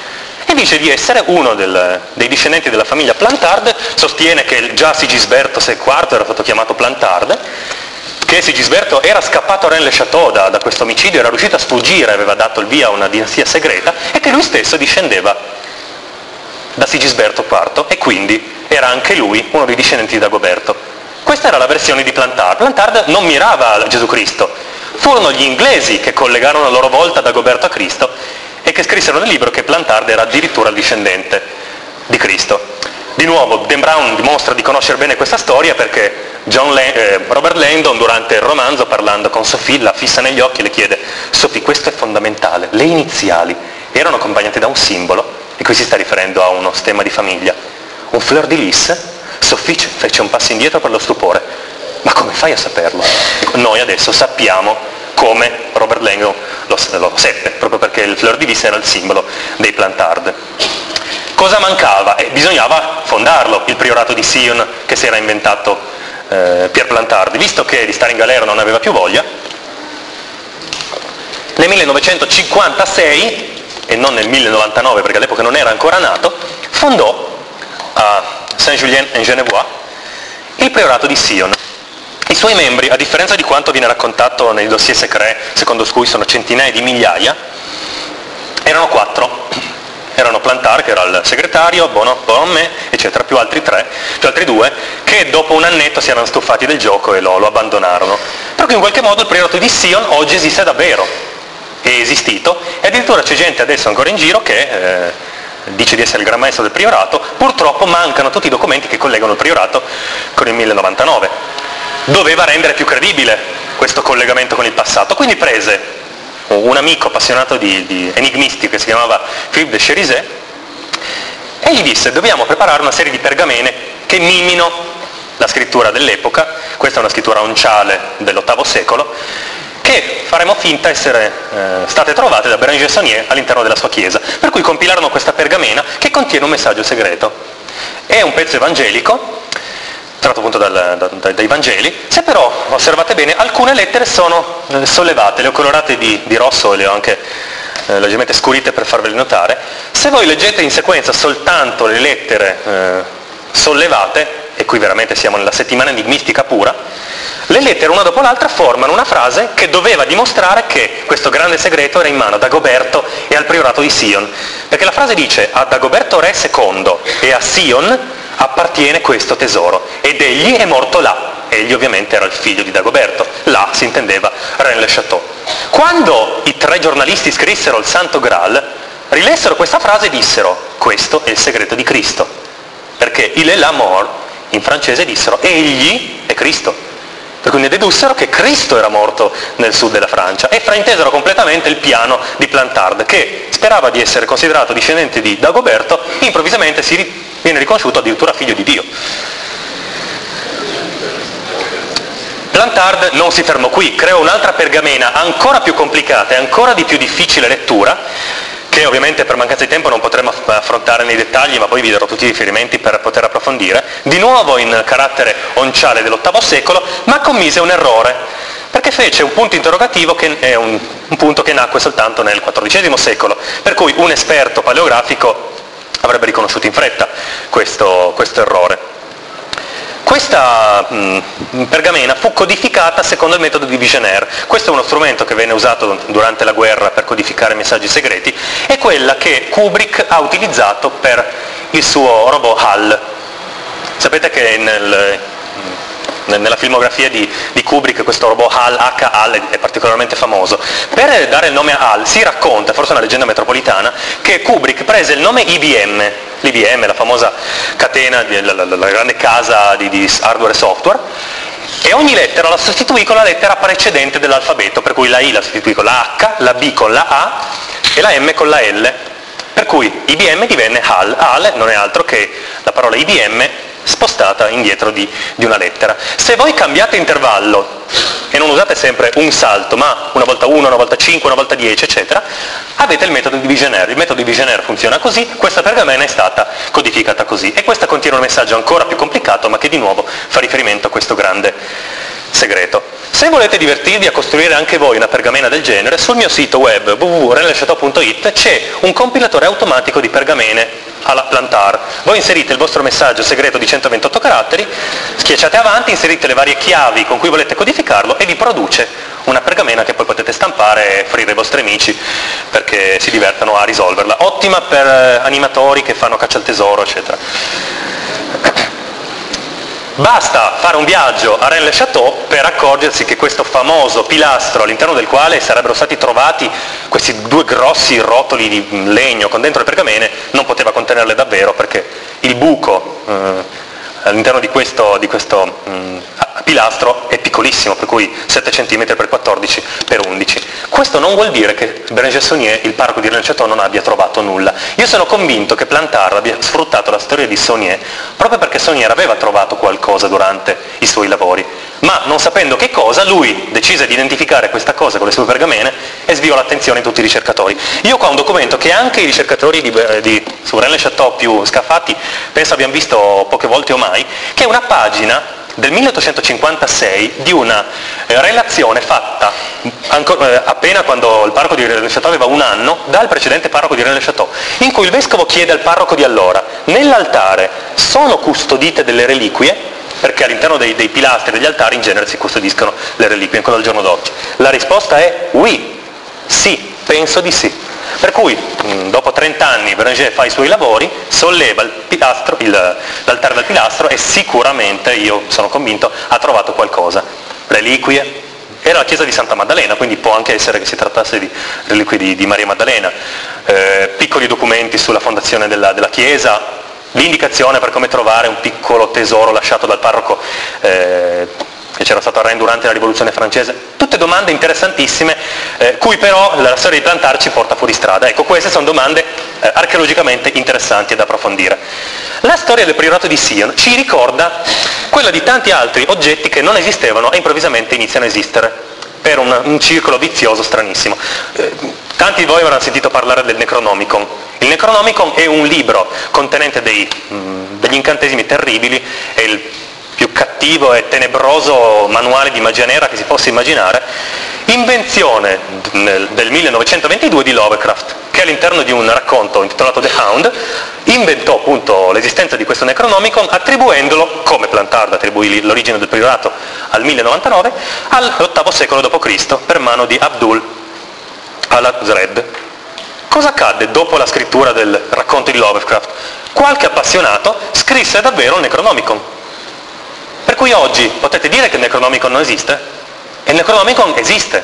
e dice di essere uno del, dei discendenti della famiglia Plantard, sostiene che già Sigisberto quarto era stato chiamato Plantard, che Sigisberto era scappato a Rennes-le-Château da, da questo omicidio, era riuscito a sfuggire, aveva dato il via a una dinastia segreta, e che lui stesso discendeva da Sigisberto quarto e quindi era anche lui uno dei discendenti di Dagoberto. Questa era la versione di Plantard. Plantard non mirava a Gesù Cristo, furono gli inglesi che collegarono a loro volta Dagoberto a Cristo e che scrissero nel libro che Plantard era addirittura il discendente di Cristo. Di nuovo, Dan Brown dimostra di conoscere bene questa storia perché John Le- eh, Robert Langdon durante il romanzo, parlando con Sophie, la fissa negli occhi e le chiede: Sophie, questo è fondamentale, le iniziali erano accompagnate da un simbolo, e qui si sta riferendo a uno stemma di famiglia, un fleur de lis. Sophie fece un passo indietro per lo stupore: ma come fai a saperlo? Noi adesso sappiamo come Robert Langdon lo, lo seppe, proprio perché il fleur de lis era il simbolo dei Plantard. Cosa mancava? Eh, bisognava fondarlo, il priorato di Sion che si era inventato eh, Pierre Plantard. Visto che di stare in galera non aveva più voglia, nel millenovecentocinquantasei, e non nel millecentonovantanove perché all'epoca non era ancora nato, fondò a Saint-Julien-en-Genevois il priorato di Sion. I suoi membri, a differenza di quanto viene raccontato nei dossier secret, secondo cui sono centinaia di migliaia, erano quattro. Erano Plantard, che era il segretario, Bonhomme, eccetera, più altri tre, più altri due, che dopo un annetto si erano stufati del gioco e lo, lo abbandonarono. Però che in qualche modo il priorato di Sion oggi esiste davvero, è esistito, e addirittura c'è gente adesso ancora in giro che eh, dice di essere il gran maestro del priorato. Purtroppo mancano tutti i documenti che collegano il priorato con il millecentonovantanove. Doveva rendere più credibile questo collegamento con il passato, quindi prese un amico appassionato di, di enigmisti che si chiamava Philippe de Cherizet e gli disse: dobbiamo preparare una serie di pergamene che mimino la scrittura dell'epoca. Questa è una scrittura onciale dell'ottavo secolo che faremo finta essere eh, state trovate da Bérenger Saunier all'interno della sua chiesa, per cui compilarono questa pergamena che contiene un messaggio segreto. È un pezzo evangelico tratto appunto dal, da, dai Vangeli. Se però osservate bene, alcune lettere sono eh, sollevate, le ho colorate di, di rosso e le ho anche eh, leggermente scurite per farvele notare. Se voi leggete in sequenza soltanto le lettere eh, sollevate, e qui veramente siamo nella settimana enigmistica pura, le lettere una dopo l'altra formano una frase che doveva dimostrare che questo grande segreto era in mano a Dagoberto e al priorato di Sion, perché la frase dice: a Dagoberto re secondo e a Sion appartiene questo tesoro, ed egli è morto là. Egli ovviamente era il figlio di Dagoberto, là si intendeva Rennes-le-Château. Quando i tre giornalisti scrissero il Santo Graal, rilessero questa frase e dissero: questo è il segreto di Cristo, perché il est la mort, in francese dissero egli è Cristo, per cui ne dedussero che Cristo era morto nel sud della Francia e fraintesero completamente il piano di Plantard, che sperava di essere considerato discendente di Dagoberto, improvvisamente si ri- viene riconosciuto addirittura figlio di Dio. Plantard non si fermò qui, creò un'altra pergamena ancora più complicata e ancora di più difficile lettura, che ovviamente per mancanza di tempo non potremo affrontare nei dettagli, ma poi vi darò tutti i riferimenti per poter approfondire, di nuovo in carattere onciale dell'ottavo secolo, ma commise un errore, perché fece un punto interrogativo che è un, un punto che nacque soltanto nel quattordicesimo secolo, per cui un esperto paleografico avrebbe riconosciuto in fretta questo, questo errore. Questa mh, pergamena fu codificata secondo il metodo di Vigenère. Questo è uno strumento che venne usato durante la guerra per codificare messaggi segreti, è quella che Kubrick ha utilizzato per il suo robot HAL. Sapete che nel, nella filmografia di, di Kubrick questo robot HAL, H-HAL, è particolarmente famoso. Per dare il nome a HAL si racconta, forse è una leggenda metropolitana, che Kubrick prese il nome I B M, l'I B M, la famosa catena, la, la, la grande casa di, di hardware e software, e ogni lettera la sostituì con la lettera precedente dell'alfabeto, per cui la I la sostituì con la H, la B con la A e la M con la L, per cui I B M divenne HAL. HAL non è altro che la parola I B M spostata indietro di, di una lettera. Se voi cambiate intervallo e non usate sempre un salto, ma una volta uno, una volta cinque, una volta dieci, eccetera, avete il metodo di Vigenère. Il metodo di Vigenère funziona così, questa pergamena è stata codificata così, e questa contiene un messaggio ancora più complicato, ma che di nuovo fa riferimento a questo grande segreto. Se volete divertirvi a costruire anche voi una pergamena del genere, sul mio sito web w w w punto rennes le chateau punto i t c'è un compilatore automatico di pergamene alla Plantard. Voi inserite il vostro messaggio segreto di centoventotto caratteri, schiacciate avanti, inserite le varie chiavi con cui volete codificarlo e vi produce una pergamena che poi potete stampare e offrire ai vostri amici perché si divertano a risolverla. Ottima per animatori che fanno caccia al tesoro, eccetera. Basta fare un viaggio a Rennes-le-Château per accorgersi che questo famoso pilastro all'interno del quale sarebbero stati trovati questi due grossi rotoli di legno con dentro le pergamene non poteva contenerle davvero, perché il buco eh, all'interno di questo, di questo mh, pilastro è piccolissimo, per cui sette centimetri per quattordici per undici. Questo non vuol dire che Bérenger-Saunier, il parroco di Rennes-le-Château, non abbia trovato nulla. Io sono convinto che Plantard abbia sfruttato la storia di Saunier proprio perché Saunier aveva trovato qualcosa durante i suoi lavori, ma non sapendo che cosa, lui decise di identificare questa cosa con le sue pergamene e sviò l'attenzione di tutti i ricercatori. Io qua ho un documento che anche i ricercatori di, di, su Rennes-le-Château più scafati penso abbiamo visto poche volte o mai, che è una pagina del milleottocentocinquantasei di una eh, relazione fatta ancora, eh, appena quando il parroco di Rennes-le-Château aveva un anno dal precedente parroco di Rennes-le-Château, in cui il vescovo chiede al parroco di allora: nell'altare sono custodite delle reliquie? Perché all'interno dei, dei pilastri degli altari in genere si custodiscono le reliquie ancora al giorno d'oggi. La risposta è oui, sì, penso di sì. Per cui dopo trenta anni Bérenger fa i suoi lavori, solleva il pilastro, il, l'altare del pilastro e sicuramente, io sono convinto, ha trovato qualcosa. Reliquie, era la chiesa di Santa Maddalena, quindi può anche essere che si trattasse di reliquie di, di Maria Maddalena, eh, piccoli documenti sulla fondazione della, della chiesa, l'indicazione per come trovare un piccolo tesoro lasciato dal parroco eh, che c'era stato a Rennes durante la rivoluzione francese. Tutte domande interessantissime, eh, cui però la storia di Plantard ci porta fuori strada. Ecco, queste sono domande eh, archeologicamente interessanti da approfondire. La storia del priorato di Sion ci ricorda quella di tanti altri oggetti che non esistevano e improvvisamente iniziano a esistere per un, un circolo vizioso stranissimo. Eh, tanti di voi avranno sentito parlare del Necronomicon. Il Necronomicon è un libro contenente dei, mh, degli incantesimi terribili, è il più cattivo e tenebroso manuale di magia nera che si possa immaginare, invenzione del millenovecentoventidue di Lovecraft, che all'interno di un racconto intitolato The Hound inventò appunto l'esistenza di questo Necronomicon attribuendolo, come Plantard attribuì l'origine del priorato al millecentonovantanove, all'ottavo secolo dopo Cristo per mano di Abdul al-Zred. Cosa accadde dopo la scrittura del racconto di Lovecraft? Qualche appassionato scrisse davvero il Necronomicon. Per cui oggi potete dire che il Necronomicon non esiste? E il Necronomicon esiste.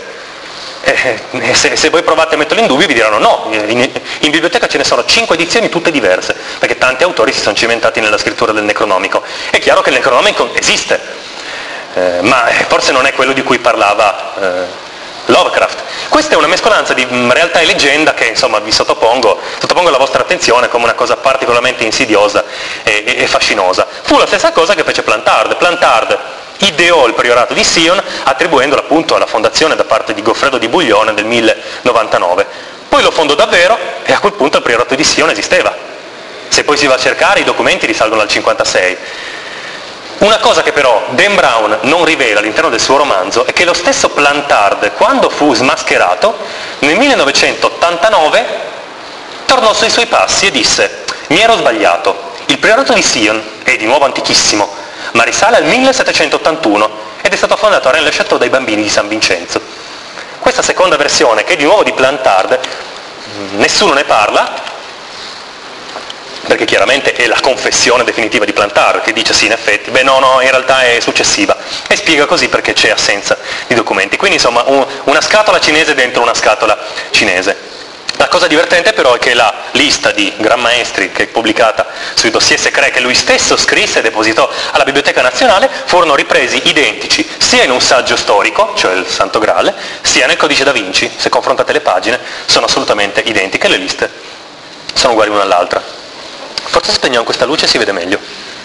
E se, se voi provate a metterlo in dubbio vi diranno no, in, in biblioteca ce ne sono cinque edizioni tutte diverse, perché tanti autori si sono cimentati nella scrittura del Necronomicon. È chiaro che il Necronomicon esiste, eh, ma forse non è quello di cui parlava eh, Lovecraft. Questa è una mescolanza di realtà e leggenda che insomma vi sottopongo, sottopongo alla vostra attenzione come una cosa particolarmente insidiosa e, e, e fascinosa. Fu la stessa cosa che fece Plantard. Plantard ideò il priorato di Sion attribuendolo appunto alla fondazione da parte di Goffredo di Bouillon del millecentonovantanove. Poi lo fondò davvero e a quel punto il priorato di Sion esisteva. Se poi si va a cercare, i documenti risalgono al cinquantasei. Una cosa che però Dan Brown non rivela all'interno del suo romanzo è che lo stesso Plantard, quando fu smascherato, nel millenovecentottantanove tornò sui suoi passi e disse: mi ero sbagliato, il priorato di Sion è di nuovo antichissimo, ma risale al millesettecentottantuno ed è stato fondato a Rennes-le-Château dai bambini di San Vincenzo. Questa seconda versione, che è di nuovo di Plantard, nessuno ne parla, perché chiaramente è la confessione definitiva di Plantard, che dice sì, in effetti, beh no, no, in realtà è successiva, e spiega così perché c'è assenza di documenti. Quindi insomma un, una scatola cinese dentro una scatola cinese. La cosa divertente però è che la lista di gran maestri che è pubblicata sui dossier secret che lui stesso scrisse e depositò alla Biblioteca Nazionale furono ripresi identici sia in un saggio storico, cioè il Santo Graal, sia nel Codice da Vinci. Se confrontate le pagine sono assolutamente identiche, le liste sono uguali l'una all'altra. Forse spegniamo questa luce e si vede meglio.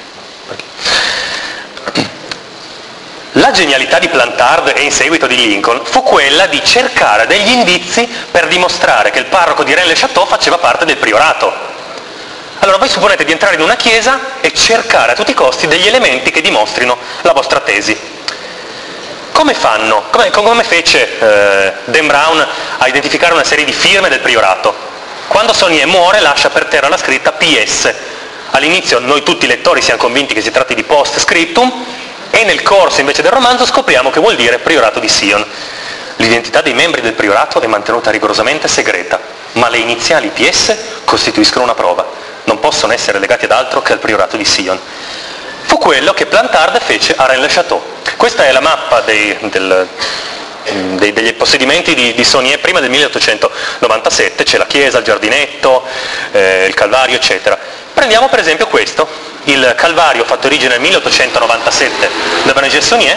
La genialità di Plantard e in seguito di Lincoln fu quella di cercare degli indizi per dimostrare che il parroco di Rennes-le-Château faceva parte del priorato. Allora voi supponete di entrare in una chiesa e cercare a tutti i costi degli elementi che dimostrino la vostra tesi. Come fanno? Come, come fece eh, Dan Brown a identificare una serie di firme del priorato? Quando Saunier muore lascia per terra la scritta P S. All'inizio noi tutti lettori siamo convinti che si tratti di post scriptum e nel corso invece del romanzo scopriamo che vuol dire priorato di Sion. L'identità dei membri del priorato è mantenuta rigorosamente segreta, ma le iniziali P S costituiscono una prova. Non possono essere legati ad altro che al priorato di Sion. Fu quello che Plantard fece a Rennes-le-Château. Questa è la mappa dei, del, dei, degli possedimenti di, di Saunier prima del milleottocentonovantasette, c'è la chiesa, il giardinetto, eh, il Calvario, eccetera. Prendiamo per esempio questo, il Calvario fatto origine nel milleottocentonovantasette da Bérenger Saunier.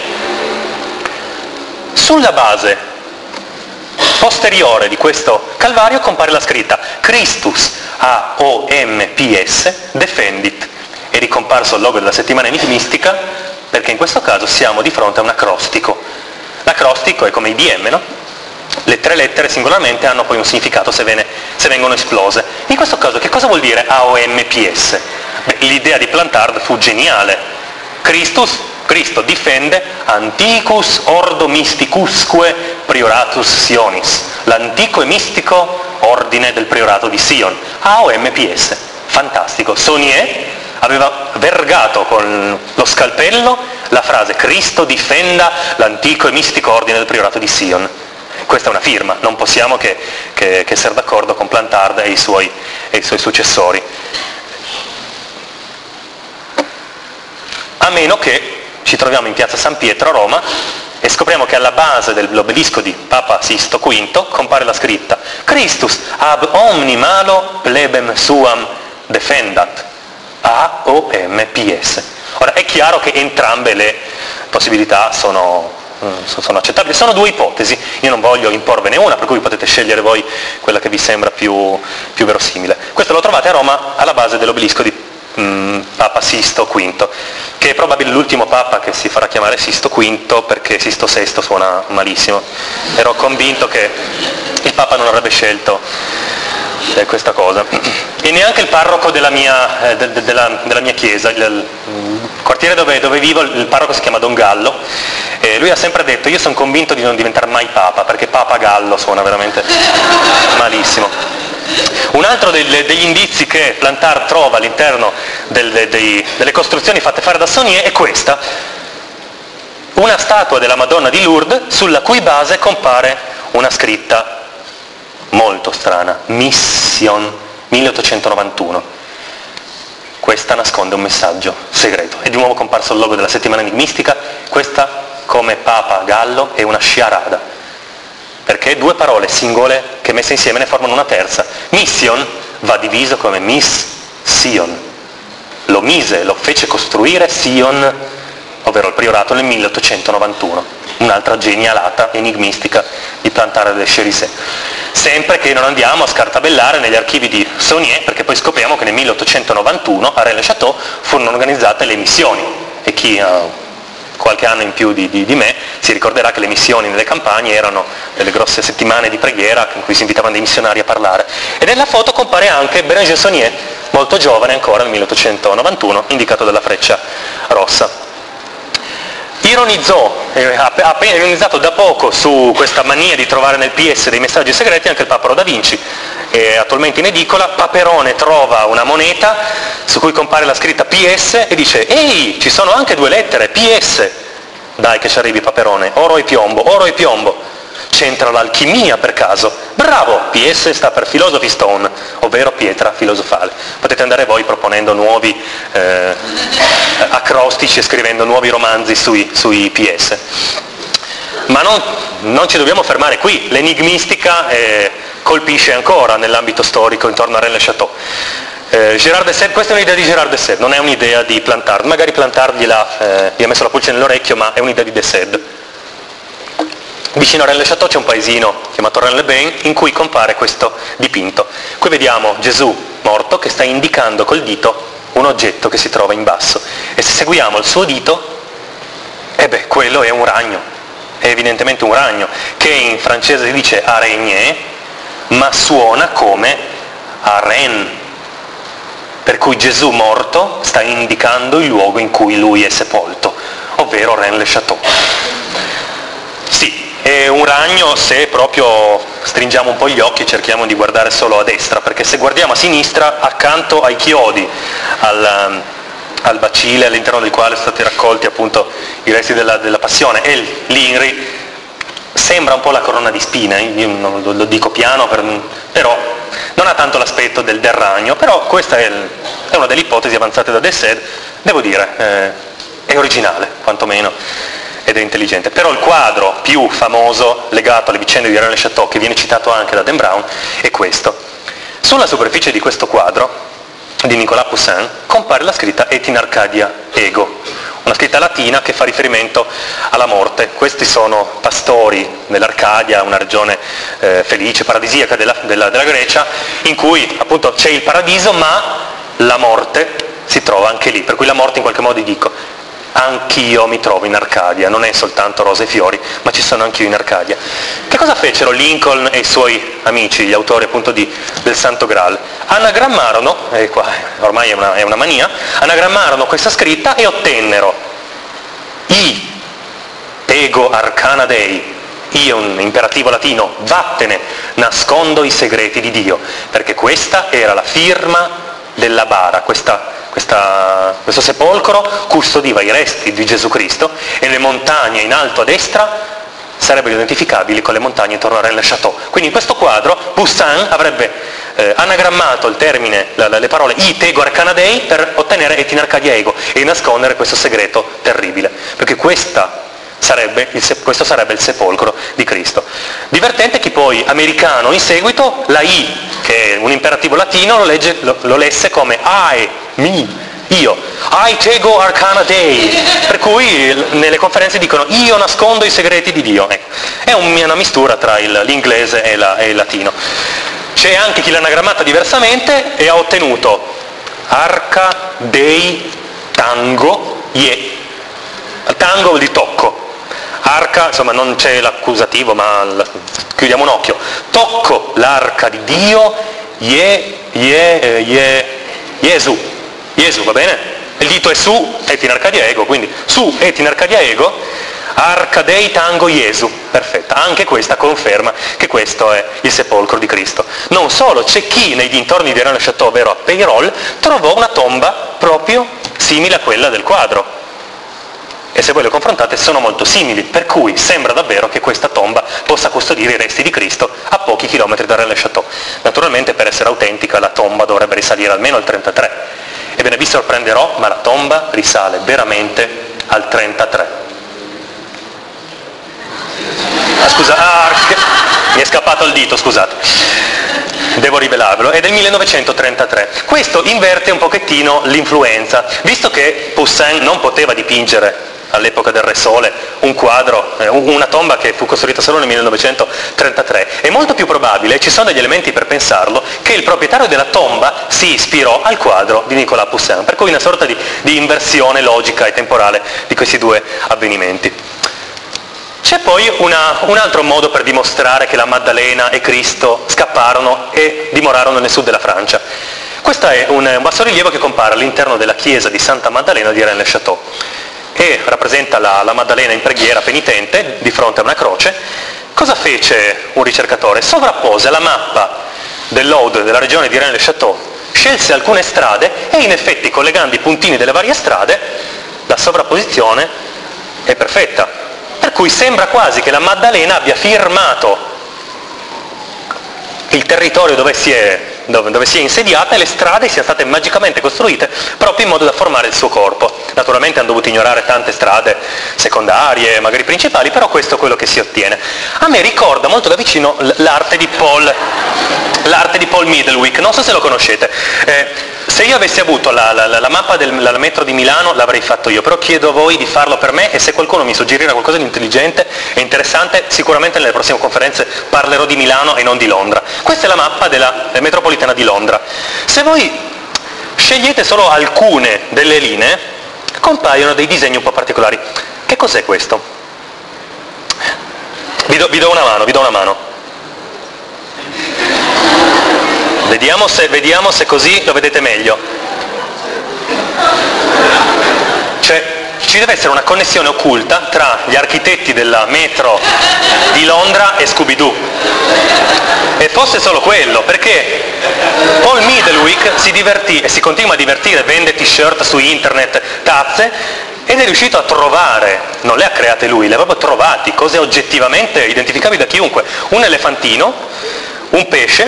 Sulla base posteriore di questo Calvario compare la scritta Christus A O M P S Defendit. È ricomparso il logo della settimana enigmistica perché in questo caso siamo di fronte a un acrostico. L'acrostico è come i D M, no? Le tre lettere singolarmente hanno poi un significato se, viene, se vengono esplose. In questo caso che cosa vuol dire A O M P S? Beh, l'idea di Plantard fu geniale. Christus, Cristo difende Anticus Ordo Mysticusque Prioratus Sionis, l'antico e mistico ordine del priorato di Sion. A O M P S, fantastico. Saunier aveva vergato con lo scalpello la frase Cristo difenda l'antico e mistico ordine del priorato di Sion. Questa è una firma, non possiamo che, che, che essere d'accordo con Plantard e i suoi, e i suoi successori. A meno che ci troviamo in piazza San Pietro a Roma e scopriamo che alla base dell'obelisco di Papa Sisto V compare la scritta Christus ab omni malo plebem suam defendat. A O M P S. Ora è chiaro che entrambe le possibilità sono, sono accettabili, sono due ipotesi, io non voglio imporvene una, per cui potete scegliere voi quella che vi sembra più, più verosimile. Questo lo trovate a Roma alla base dell'obelisco di mh, Papa Sisto V, che è probabilmente l'ultimo Papa che si farà chiamare Sisto V perché Sisto sesto suona malissimo. Ero convinto che il Papa non avrebbe scelto eh, questa cosa. E neanche il parroco della mia, eh, de, de, della, della mia chiesa, il, il quartiere dove, dove vivo, il parroco si chiama Don Gallo, e lui ha sempre detto io sono convinto di non diventare mai Papa, perché Papa Gallo suona veramente malissimo. Un altro delle, degli indizi che Plantard trova all'interno del, dei, delle costruzioni fatte fare da Saunier è questa, una statua della Madonna di Lourdes sulla cui base compare una scritta molto strana, Mission milleottocentonovantuno. Questa nasconde un messaggio segreto. È di nuovo comparso il logo della settimana enigmistica. Questa, come Papa Gallo, è una sciarada, perché due parole singole che messe insieme ne formano una terza. Mission va diviso come Miss Sion. Lo mise, lo fece costruire Sion, ovvero il priorato, nel milleottocentonovantuno. Un'altra genialata enigmistica di Plantard e Chérisset. Sempre che non andiamo a scartabellare negli archivi di Saunier, perché poi scopriamo che nel milleottocentonovantuno a Rennes-le-Château furono organizzate le missioni, e chi ha qualche anno in più di, di, di me si ricorderà che le missioni nelle campagne erano delle grosse settimane di preghiera in cui si invitavano dei missionari a parlare. E nella foto compare anche Bérenger Saunier, molto giovane ancora, nel milleottocentonovantuno, indicato dalla freccia rossa. Ironizzò, eh, ha appena ironizzato da poco su questa mania di trovare nel P S dei messaggi segreti anche il Paparo da Vinci, è attualmente in edicola. Paperone trova una moneta su cui compare la scritta P S e dice ehi, ci sono anche due lettere, P S. Dai che ci arrivi Paperone, oro e piombo, oro e piombo. C'entra l'alchimia per caso? Bravo, P S sta per Philosophy Stone, ovvero pietra filosofale. Potete andare voi proponendo nuovi eh, acrostici e scrivendo nuovi romanzi sui, sui P S. Ma non, non ci dobbiamo fermare qui, l'enigmistica eh, colpisce ancora nell'ambito storico intorno a Rennes-le-Château. Eh, Gérard de Sède, questa è un'idea di Gérard de Sède, non è un'idea di Plantard, magari Plantard gli, eh, gli ha messo la pulce nell'orecchio, ma è un'idea di de Sède. Vicino a Rennes-le-Château c'è un paesino chiamato Rennes-le-Bain in cui compare questo dipinto. Qui vediamo Gesù morto che sta indicando col dito un oggetto che si trova in basso, e se seguiamo il suo dito, eh beh, quello è un ragno, è evidentemente un ragno, che in francese si dice araignée, ma suona come arène, per cui Gesù morto sta indicando il luogo in cui lui è sepolto, ovvero Rennes-le-Château. meglio se proprio stringiamo un po' gli occhi e cerchiamo di guardare solo a destra, perché se guardiamo a sinistra, accanto ai chiodi, al, al bacile all'interno del quale sono stati raccolti appunto i resti della, della passione, e l'Inri, sembra un po' la corona di spine, io non lo, lo dico piano, per, però non ha tanto l'aspetto del, del ragno, però questa è, il, è una delle ipotesi avanzate da de Sède, devo dire, eh, è originale, quantomeno, ed è intelligente. Però il quadro più famoso legato alle vicende di Rennes-le-Château, che viene citato anche da Dan Brown, è questo. Sulla superficie di questo quadro, di Nicolas Poussin, compare la scritta Et in Arcadia ego, una scritta latina che fa riferimento alla morte. Questi sono pastori nell'Arcadia, una regione eh, felice, paradisiaca della, della, della Grecia, in cui appunto c'è il paradiso, ma la morte si trova anche lì, per cui la morte in qualche modo dico, anch'io mi trovo in Arcadia, non è soltanto rose e fiori, ma ci sono anch'io in Arcadia. Che cosa fecero Lincoln e i suoi amici, gli autori appunto di, del Santo Graal? Anagrammarono, e qua ormai è una, è una mania, anagrammarono questa scritta e ottennero I tego arcana Dei, I è un imperativo latino, vattene, nascondo i segreti di Dio, perché questa era la firma della bara, questa Questa, questo sepolcro custodiva i resti di Gesù Cristo e le montagne in alto a destra sarebbero identificabili con le montagne intorno a Rennes-le-Château. Quindi in questo quadro Poussin avrebbe eh, anagrammato il termine, la, la, le parole I tego arcana Dei per ottenere Et in Arcadia ego e nascondere questo segreto terribile, perché questa sarebbe il, questo sarebbe il sepolcro di Cristo. Divertente che poi americano in seguito la I, che è un imperativo latino, lo, legge, lo, lo lesse come I, mi, io, I tego arcana Dei, per cui nelle conferenze dicono io nascondo i segreti di Dio. Ecco, è un, una mistura tra il, l'inglese e, la, e il latino. C'è anche chi l'ha anagrammata diversamente e ha ottenuto arca dei tango ie. Tango vuol dire tocco, arca, insomma non c'è l'accusativo, ma la, chiudiamo un occhio, tocco l'arca di Dio, ie, ie, ie, Gesù, Gesù, va bene? Il dito è su, et in Arcadia ego, quindi su, et in Arcadia ego, arca dei tango Gesù, perfetta. Anche questa conferma che questo è il sepolcro di Cristo. Non solo, c'è chi nei dintorni di Rennes-le-Château, ovvero a Peyrolles, trovò una tomba proprio simile a quella del quadro. E se voi le confrontate sono molto simili, per cui sembra davvero che questa tomba possa custodire i resti di Cristo a pochi chilometri da Rennes-le-Château. Naturalmente per essere autentica la tomba dovrebbe risalire almeno al trentatré. Ebbene, vi sorprenderò, ma la tomba risale veramente al trentatré. Ah, scusa, ah, mi è scappato il dito, scusate. Devo rivelarvelo, è del millenovecentotrentatré. Questo inverte un pochettino l'influenza, visto che Poussin non poteva dipingere all'epoca del Re Sole un quadro, eh, una tomba che fu costruita solo nel millenovecentotrentatré. È molto più probabile, ci sono degli elementi per pensarlo, che il proprietario della tomba si ispirò al quadro di Nicolas Poussin, per cui una sorta di, di inversione logica e temporale di questi due avvenimenti. C'è poi una, un altro modo per dimostrare che la Maddalena e Cristo scapparono e dimorarono nel sud della Francia. Questo è un, un bassorilievo che compare all'interno della chiesa di Santa Maddalena di Rennes-le-Château e rappresenta la, la Maddalena in preghiera penitente di fronte a una croce. Cosa fece un ricercatore? Sovrappose la mappa dell'Aude della regione di Rennes-le-Château, scelse alcune strade e in effetti collegando i puntini delle varie strade la sovrapposizione è perfetta, per cui sembra quasi che la Maddalena abbia firmato il territorio dove si è Dove, dove si è insediata e le strade siano state magicamente costruite proprio in modo da formare il suo corpo. Naturalmente hanno dovuto ignorare tante strade secondarie, magari principali, però questo è quello che si ottiene. A me ricorda molto da vicino l'arte di Paul, l'arte di Paul Middlewick, non so se lo conoscete. Eh, se io avessi avuto la, la, la mappa della metro di Milano l'avrei fatto io, però chiedo a voi di farlo per me e se qualcuno mi suggerirà qualcosa di intelligente e interessante, sicuramente nelle prossime conferenze parlerò di Milano e non di Londra. Questa è la mappa della metropolitana di Londra. Se voi scegliete solo alcune delle linee, compaiono dei disegni un po' particolari. Che cos'è questo? Vi do, vi do una mano, vi do una mano. Vediamo se, vediamo se così lo vedete meglio. C'è, ci deve essere una connessione occulta tra gli architetti della metro di Londra e Scooby-Doo. E fosse solo quello, perché Paul Middlewick si divertì e si continua a divertire, vende t-shirt su internet, tazze, ed è riuscito a trovare, non le ha create lui, le ha proprio trovati, cose oggettivamente identificabili da chiunque. Un elefantino, un pesce,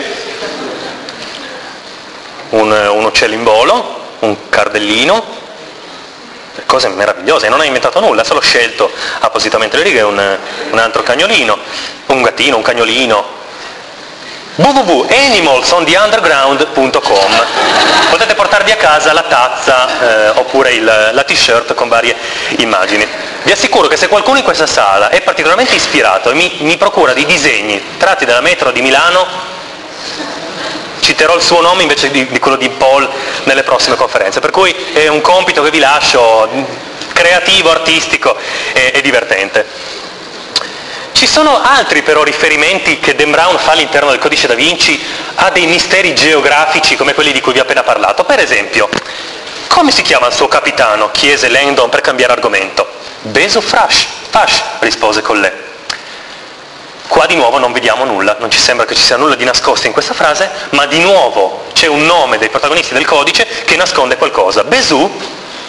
un, un uccello in volo, un cardellino, cose meravigliose, non ha inventato nulla, ha solo scelto appositamente le righe, un, un altro cagnolino, un gattino, un cagnolino. w w w punto animals on the underground punto com. Potete portarvi a casa la tazza eh, oppure il, la t-shirt con varie immagini. Vi assicuro che se qualcuno in questa sala è particolarmente ispirato e mi, mi procura dei disegni tratti dalla metro di Milano, citerò il suo nome invece di, di quello di Paul nelle prossime conferenze, per cui è un compito che vi lascio, creativo, artistico e, e divertente. Ci sono altri però riferimenti che Dan Brown fa all'interno del Codice da Vinci a dei misteri geografici come quelli di cui vi ho appena parlato. Per esempio, come si chiama il suo capitano? Chiese Langdon per cambiare argomento. Besu Fash, Fash, rispose Collet. Qua di nuovo non vediamo nulla, non ci sembra che ci sia nulla di nascosto in questa frase, ma di nuovo c'è un nome dei protagonisti del codice che nasconde qualcosa. Besu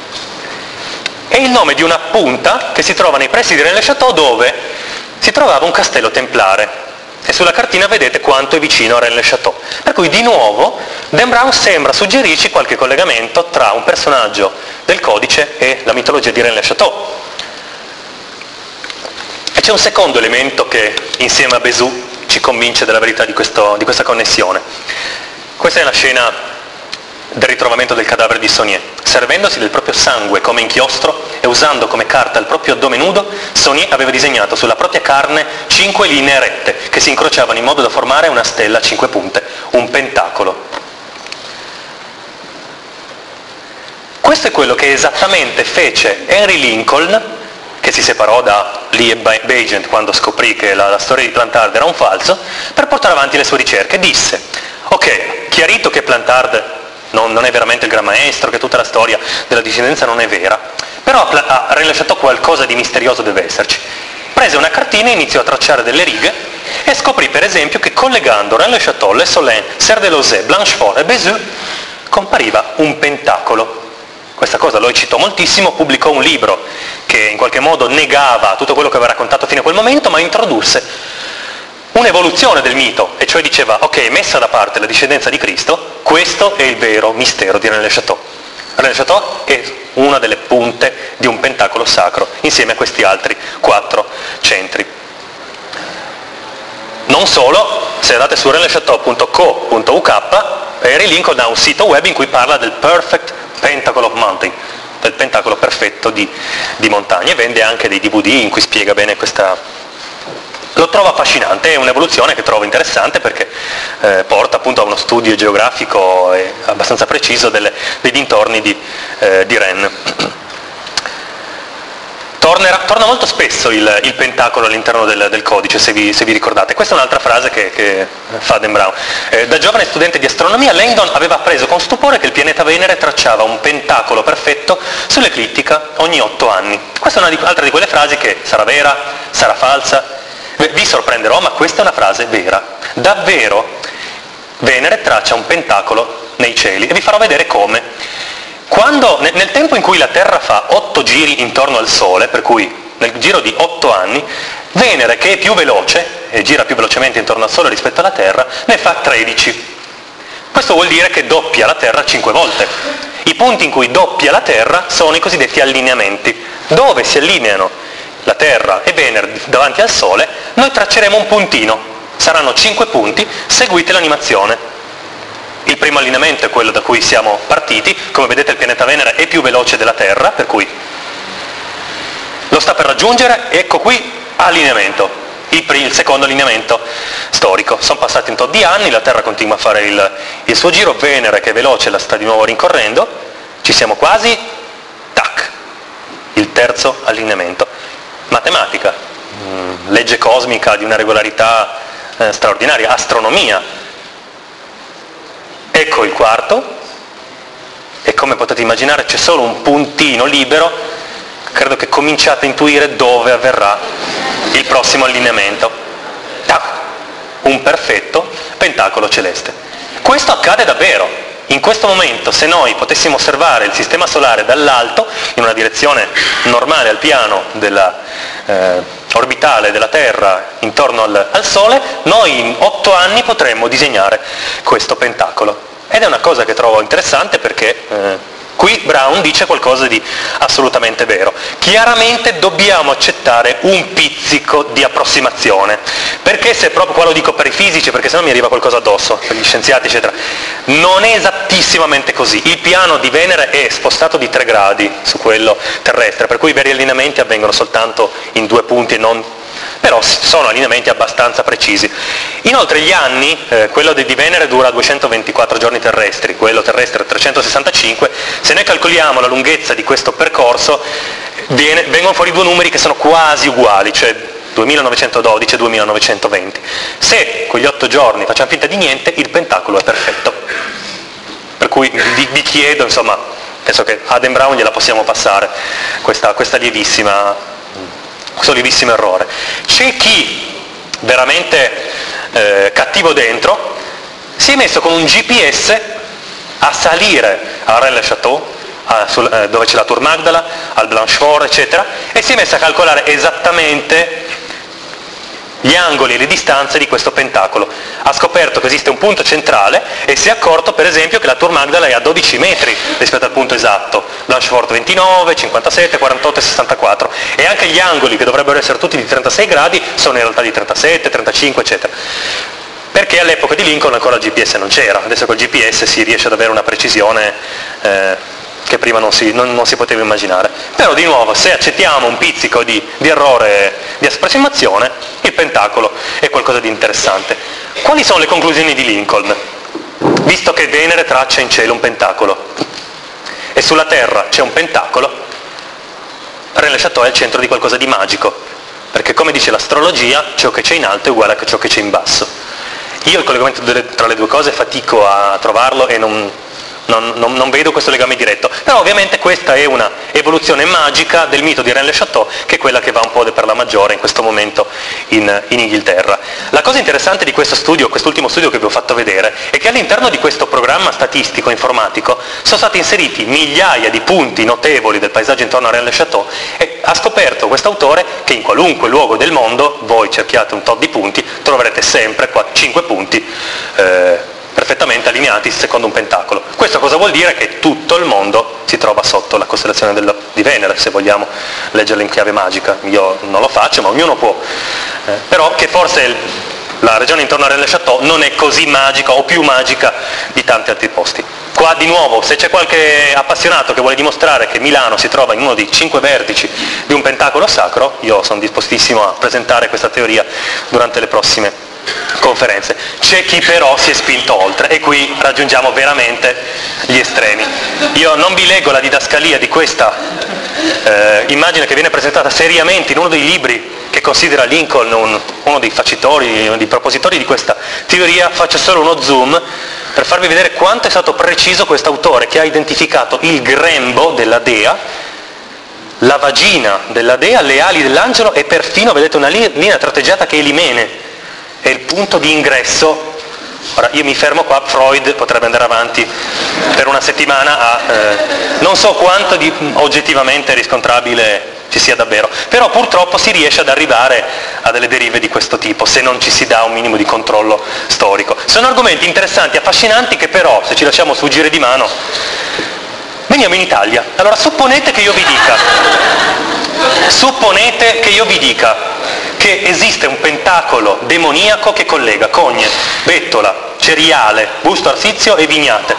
è il nome di una punta che si trova nei pressi di Rennes-le-Château, dove si trovava un castello templare, e sulla cartina vedete quanto è vicino a Rennes-le-Château. Per cui di nuovo Dan Brown sembra suggerirci qualche collegamento tra un personaggio del codice e la mitologia di Rennes-le-Château. E c'è un secondo elemento che insieme a Besu ci convince della verità di, questo, di questa connessione. Questa è la scena del ritrovamento del cadavere di Saunier. Servendosi del proprio sangue come inchiostro e usando come carta il proprio addome nudo, Saunier aveva disegnato sulla propria carne cinque linee rette che si incrociavano in modo da formare una stella a cinque punte, un pentacolo. Questo è quello che esattamente fece Henry Lincoln, che si separò da Lee e Bagent quando scoprì che la, la storia di Plantard era un falso, per portare avanti le sue ricerche. Disse: ok, chiarito che Plantard non, non è veramente il gran maestro, che tutta la storia della discendenza non è vera, però a Rennes-le-Château qualcosa di misterioso deve esserci. Prese una cartina e iniziò a tracciare delle righe e scoprì per esempio che collegando Rennes-le-Château, Les Solins, Serre-de-Lauzet, Blanchefort e Besu compariva un pentacolo. Questa cosa lo eccitò moltissimo, pubblicò un libro che in qualche modo negava tutto quello che aveva raccontato fino a quel momento, ma introdusse un'evoluzione del mito, e cioè diceva: ok, messa da parte la discendenza di Cristo, questo è il vero mistero di Rennes-le-Château. Rennes-le-Château è una delle punte di un pentacolo sacro, insieme a questi altri quattro centri. Non solo, se andate su rennes-le-château punto co punto u k, Henry Lincoln ha un sito web in cui parla del Perfect Pentacle of Mountain, del pentacolo perfetto di, di montagne, vende anche dei D V D in cui spiega bene questa. Lo trovo affascinante, è un'evoluzione che trovo interessante perché eh, porta appunto a uno studio geografico e abbastanza preciso delle, dei dintorni di, eh, di Rennes. Tornerà, torna molto spesso il, il pentacolo all'interno del, del codice, se vi, se vi ricordate. Questa è un'altra frase che, che fa Dan Brown. Eh, da giovane studente di astronomia, Langdon aveva appreso con stupore che il pianeta Venere tracciava un pentacolo perfetto sull'eclittica ogni otto anni. Questa è un'altra di quelle frasi che sarà vera, sarà falsa. Vi sorprenderò, ma questa è una frase vera. Davvero Venere traccia un pentacolo nei cieli, e vi farò vedere come. Quando, nel tempo in cui la Terra fa otto giri intorno al Sole, per cui nel giro di otto anni, Venere, che è più veloce e gira più velocemente intorno al Sole rispetto alla Terra, ne fa tredici. Questo vuol dire che doppia la Terra cinque volte. I punti in cui doppia la Terra sono i cosiddetti allineamenti. Dove si allineano la Terra e Venere davanti al Sole, noi tracceremo un puntino. Saranno cinque punti, seguite l'animazione. Il primo allineamento è quello da cui siamo partiti. Come vedete il pianeta Venere è più veloce della Terra, per cui lo sta per raggiungere, ecco qui allineamento. Il, primo, il secondo allineamento storico. Sono passati un tot di anni, la Terra continua a fare il, il suo giro, Venere che è veloce la sta di nuovo rincorrendo, ci siamo quasi, tac, il terzo allineamento. Matematica, mh, legge cosmica di una regolarità eh, straordinaria, astronomia. Ecco il quarto, e come potete immaginare c'è solo un puntino libero credo che cominciate a intuire dove avverrà il prossimo allineamento. Tac! Un perfetto pentacolo celeste. Questo accade davvero. In questo momento, se noi potessimo osservare il sistema solare dall'alto, in una direzione normale al piano della, eh, orbitale della Terra intorno al, al Sole, noi in otto anni potremmo disegnare questo pentacolo. Ed è una cosa che trovo interessante perché eh, qui Brown dice qualcosa di assolutamente vero. Chiaramente dobbiamo accettare un pizzico di approssimazione, perché se proprio, qua lo dico per i fisici, perché sennò mi arriva qualcosa addosso, per gli scienziati eccetera, non è esattissimamente così. Il piano di Venere è spostato di tre gradi su quello terrestre, per cui i veri allineamenti avvengono soltanto in due punti e non... però sono allineamenti abbastanza precisi. Inoltre gli anni, eh, quello di Venere dura duecentoventiquattro giorni terrestri, quello terrestre trecentosessantacinque, se noi calcoliamo la lunghezza di questo percorso viene, vengono fuori due numeri che sono quasi uguali, cioè duemilanovecentododici e duemilanovecentoventi. Se quegli otto giorni facciamo finta di niente, il pentacolo è perfetto. Per cui vi, vi chiedo, insomma, penso che a Dan Brown gliela possiamo passare, questa, questa lievissima... questo lievissimo errore. C'è chi veramente eh, cattivo dentro si è messo con un G P S a salire a Rennes-le-Château, a, sul, eh, dove c'è la Tour Magdala, al Blanchefort eccetera, e si è messo a calcolare esattamente gli angoli e le distanze di questo pentacolo. Ha scoperto che esiste un punto centrale e si è accorto per esempio che la Tour Magdala è a dodici metri rispetto al punto esatto, Blanchefort ventinove, cinquantasette, quarantotto e sessantaquattro, e anche gli angoli che dovrebbero essere tutti di trentasei gradi sono in realtà di trentasette, trentacinque eccetera, perché all'epoca di Lincoln ancora il G P S non c'era. Adesso col G P S si riesce ad avere una precisione eh, che prima non si, non, non si poteva immaginare. Però di nuovo, se accettiamo un pizzico di, di errore di approssimazione, il pentacolo è qualcosa di interessante. Quali sono le conclusioni di Lincoln? Visto che Venere traccia in cielo un pentacolo e sulla Terra c'è un pentacolo, Rennes-le-Château è il centro di qualcosa di magico, perché come dice l'astrologia, ciò che c'è in alto è uguale a ciò che c'è in basso. Io il collegamento tra le due cose fatico a trovarlo e non... Non, non, non vedo questo legame diretto, però ovviamente questa è una evoluzione magica del mito di Rennes-le-Château, che è quella che va un po' per la maggiore in questo momento in, in Inghilterra. La cosa interessante di questo studio, quest'ultimo studio che vi ho fatto vedere, è che all'interno di questo programma statistico informatico sono stati inseriti migliaia di punti notevoli del paesaggio intorno a Rennes-le-Château, e ha scoperto quest'autore che in qualunque luogo del mondo voi cerchiate un tot di punti, troverete sempre cinque punti eh, perfettamente allineati secondo un pentacolo. Questo cosa vuol dire? Che tutto il mondo si trova sotto la costellazione del, di Venere, se vogliamo leggerla in chiave magica. Io non lo faccio, ma ognuno può. Eh, però che forse il, la regione intorno a Rennes-le-Château non è così magica o più magica di tanti altri posti. Qua di nuovo, se c'è qualche appassionato che vuole dimostrare che Milano si trova in uno dei cinque vertici di un pentacolo sacro, io sono dispostissimo a presentare questa teoria durante le prossime conferenze. C'è chi però si è spinto oltre e qui raggiungiamo veramente gli estremi. Io non vi leggo la didascalia di questa eh, immagine che viene presentata seriamente in uno dei libri che considera Lincoln un, uno dei facitori, uno dei propositori di questa teoria. Faccio solo uno zoom per farvi vedere quanto è stato preciso quest'autore, che ha identificato il grembo della dea, la vagina della dea, le ali dell'angelo e perfino, vedete, una linea tratteggiata che è l'imene, è il punto di ingresso. Ora io mi fermo qua, Freud potrebbe andare avanti per una settimana a eh, non so quanto di oggettivamente riscontrabile ci sia davvero, però purtroppo si riesce ad arrivare a delle derive di questo tipo se non ci si dà un minimo di controllo storico. Sono argomenti interessanti, affascinanti, che però, se ci lasciamo sfuggire di mano, veniamo in Italia. Allora supponete che io vi dica supponete che io vi dica che esiste un pentacolo demoniaco che collega Cogne, Bettola, Ceriale, Busto Arsizio e Vignate.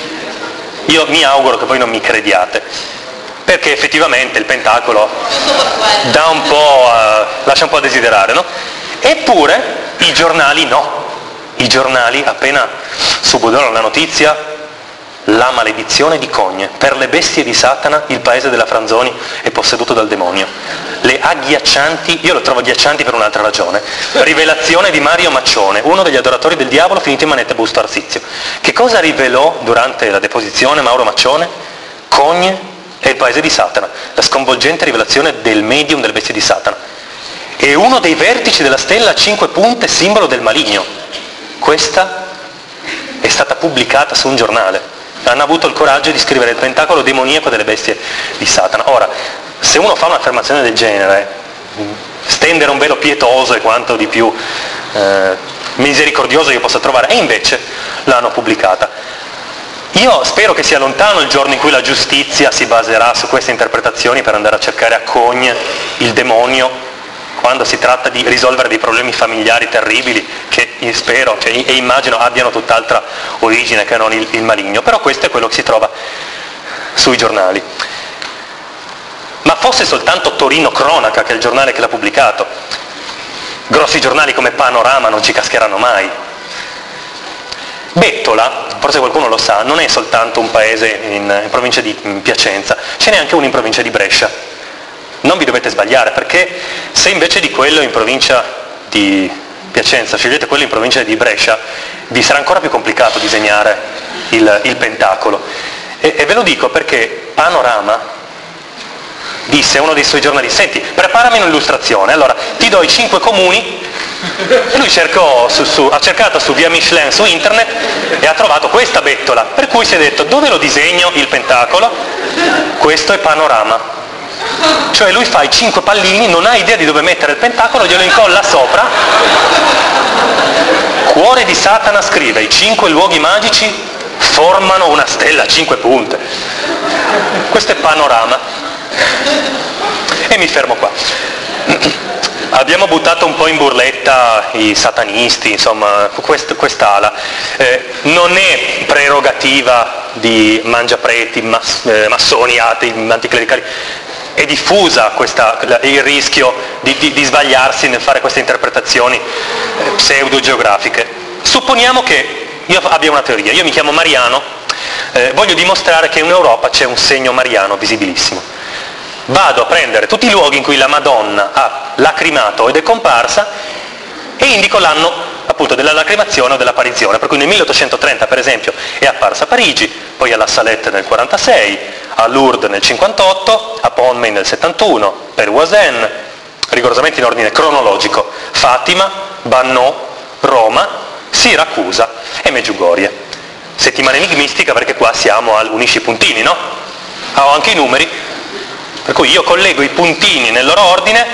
Io mi auguro che voi non mi crediate, perché effettivamente il pentacolo dà un po' a, lascia un po' a desiderare, no? Eppure i giornali no. I giornali appena subodorano la notizia: la maledizione di Cogne, per le bestie di Satana il paese della Franzoni è posseduto dal demonio. Le agghiaccianti, io lo trovo agghiaccianti per un'altra ragione, rivelazione di Mario Maccione, uno degli adoratori del diavolo finito in manette a Busto Arsizio. Che cosa rivelò durante la deposizione Mauro Maccione? Cogne è il paese di Satana, la sconvolgente rivelazione del medium delle bestie di Satana. È uno dei vertici della stella a cinque punte, simbolo del maligno. Questa è stata pubblicata su un giornale. Hanno avuto il coraggio di scrivere il pentacolo demoniaco delle bestie di Satana. Ora, se uno fa un'affermazione del genere, stendere un velo pietoso è quanto di più eh, misericordioso io possa trovare, e invece l'hanno pubblicata. Io spero che sia lontano il giorno in cui la giustizia si baserà su queste interpretazioni per andare a cercare a cogne il demonio quando si tratta di risolvere dei problemi familiari terribili che io spero cioè, e immagino abbiano tutt'altra origine che non il, il maligno. Però questo è quello che si trova sui giornali. Ma fosse soltanto Torino Cronaca, che è il giornale che l'ha pubblicato, grossi giornali come Panorama non ci cascheranno mai. Bettola, forse qualcuno lo sa, non è soltanto un paese in, in provincia di Piacenza, ce n'è anche uno in provincia di Brescia. Non vi dovete sbagliare, perché se invece di quello in provincia di Piacenza scegliete quello in provincia di Brescia, vi sarà ancora più complicato disegnare il, il pentacolo. E, e ve lo dico perché Panorama disse a uno dei suoi giornalisti: senti, preparami un'illustrazione, allora ti do i cinque comuni. E lui cercò su, su, ha cercato su via Michelin su internet e ha trovato questa bettola, per cui si è detto: dove lo disegno il pentacolo? Questo è Panorama. Cioè lui fa i cinque pallini, non ha idea di dove mettere il pentacolo, glielo incolla sopra. Cuore di Satana scrive: i cinque luoghi magici formano una stella a cinque punte. Questo è Panorama. E mi fermo qua. Abbiamo buttato un po' in burletta i satanisti, insomma, quest, quest'ala. Eh, non è prerogativa di mangiapreti, mass, eh, massoni, atei, anticlericali. È diffusa questa, il rischio di, di, di sbagliarsi nel fare queste interpretazioni eh, pseudo-geografiche. Supponiamo che io abbia una teoria, io mi chiamo Mariano, eh, voglio dimostrare che in Europa c'è un segno mariano visibilissimo. Vado a prendere tutti i luoghi in cui la Madonna ha lacrimato ed è comparsa e indico l'anno appunto della lacrimazione o dell'apparizione, per cui nel milleottocentotrenta per esempio è apparsa a Parigi, poi alla Salette nel quarantasei, a Lourdes nel cinquantotto, a Ponmay nel settantuno, per Voisin, rigorosamente in ordine cronologico, Fatima, Bannò, Roma, Siracusa e Meggiugorie. Settimana enigmistica perché qua siamo al unisci i puntini, no? Ah, ho anche i numeri, per cui io collego i puntini nel loro ordine.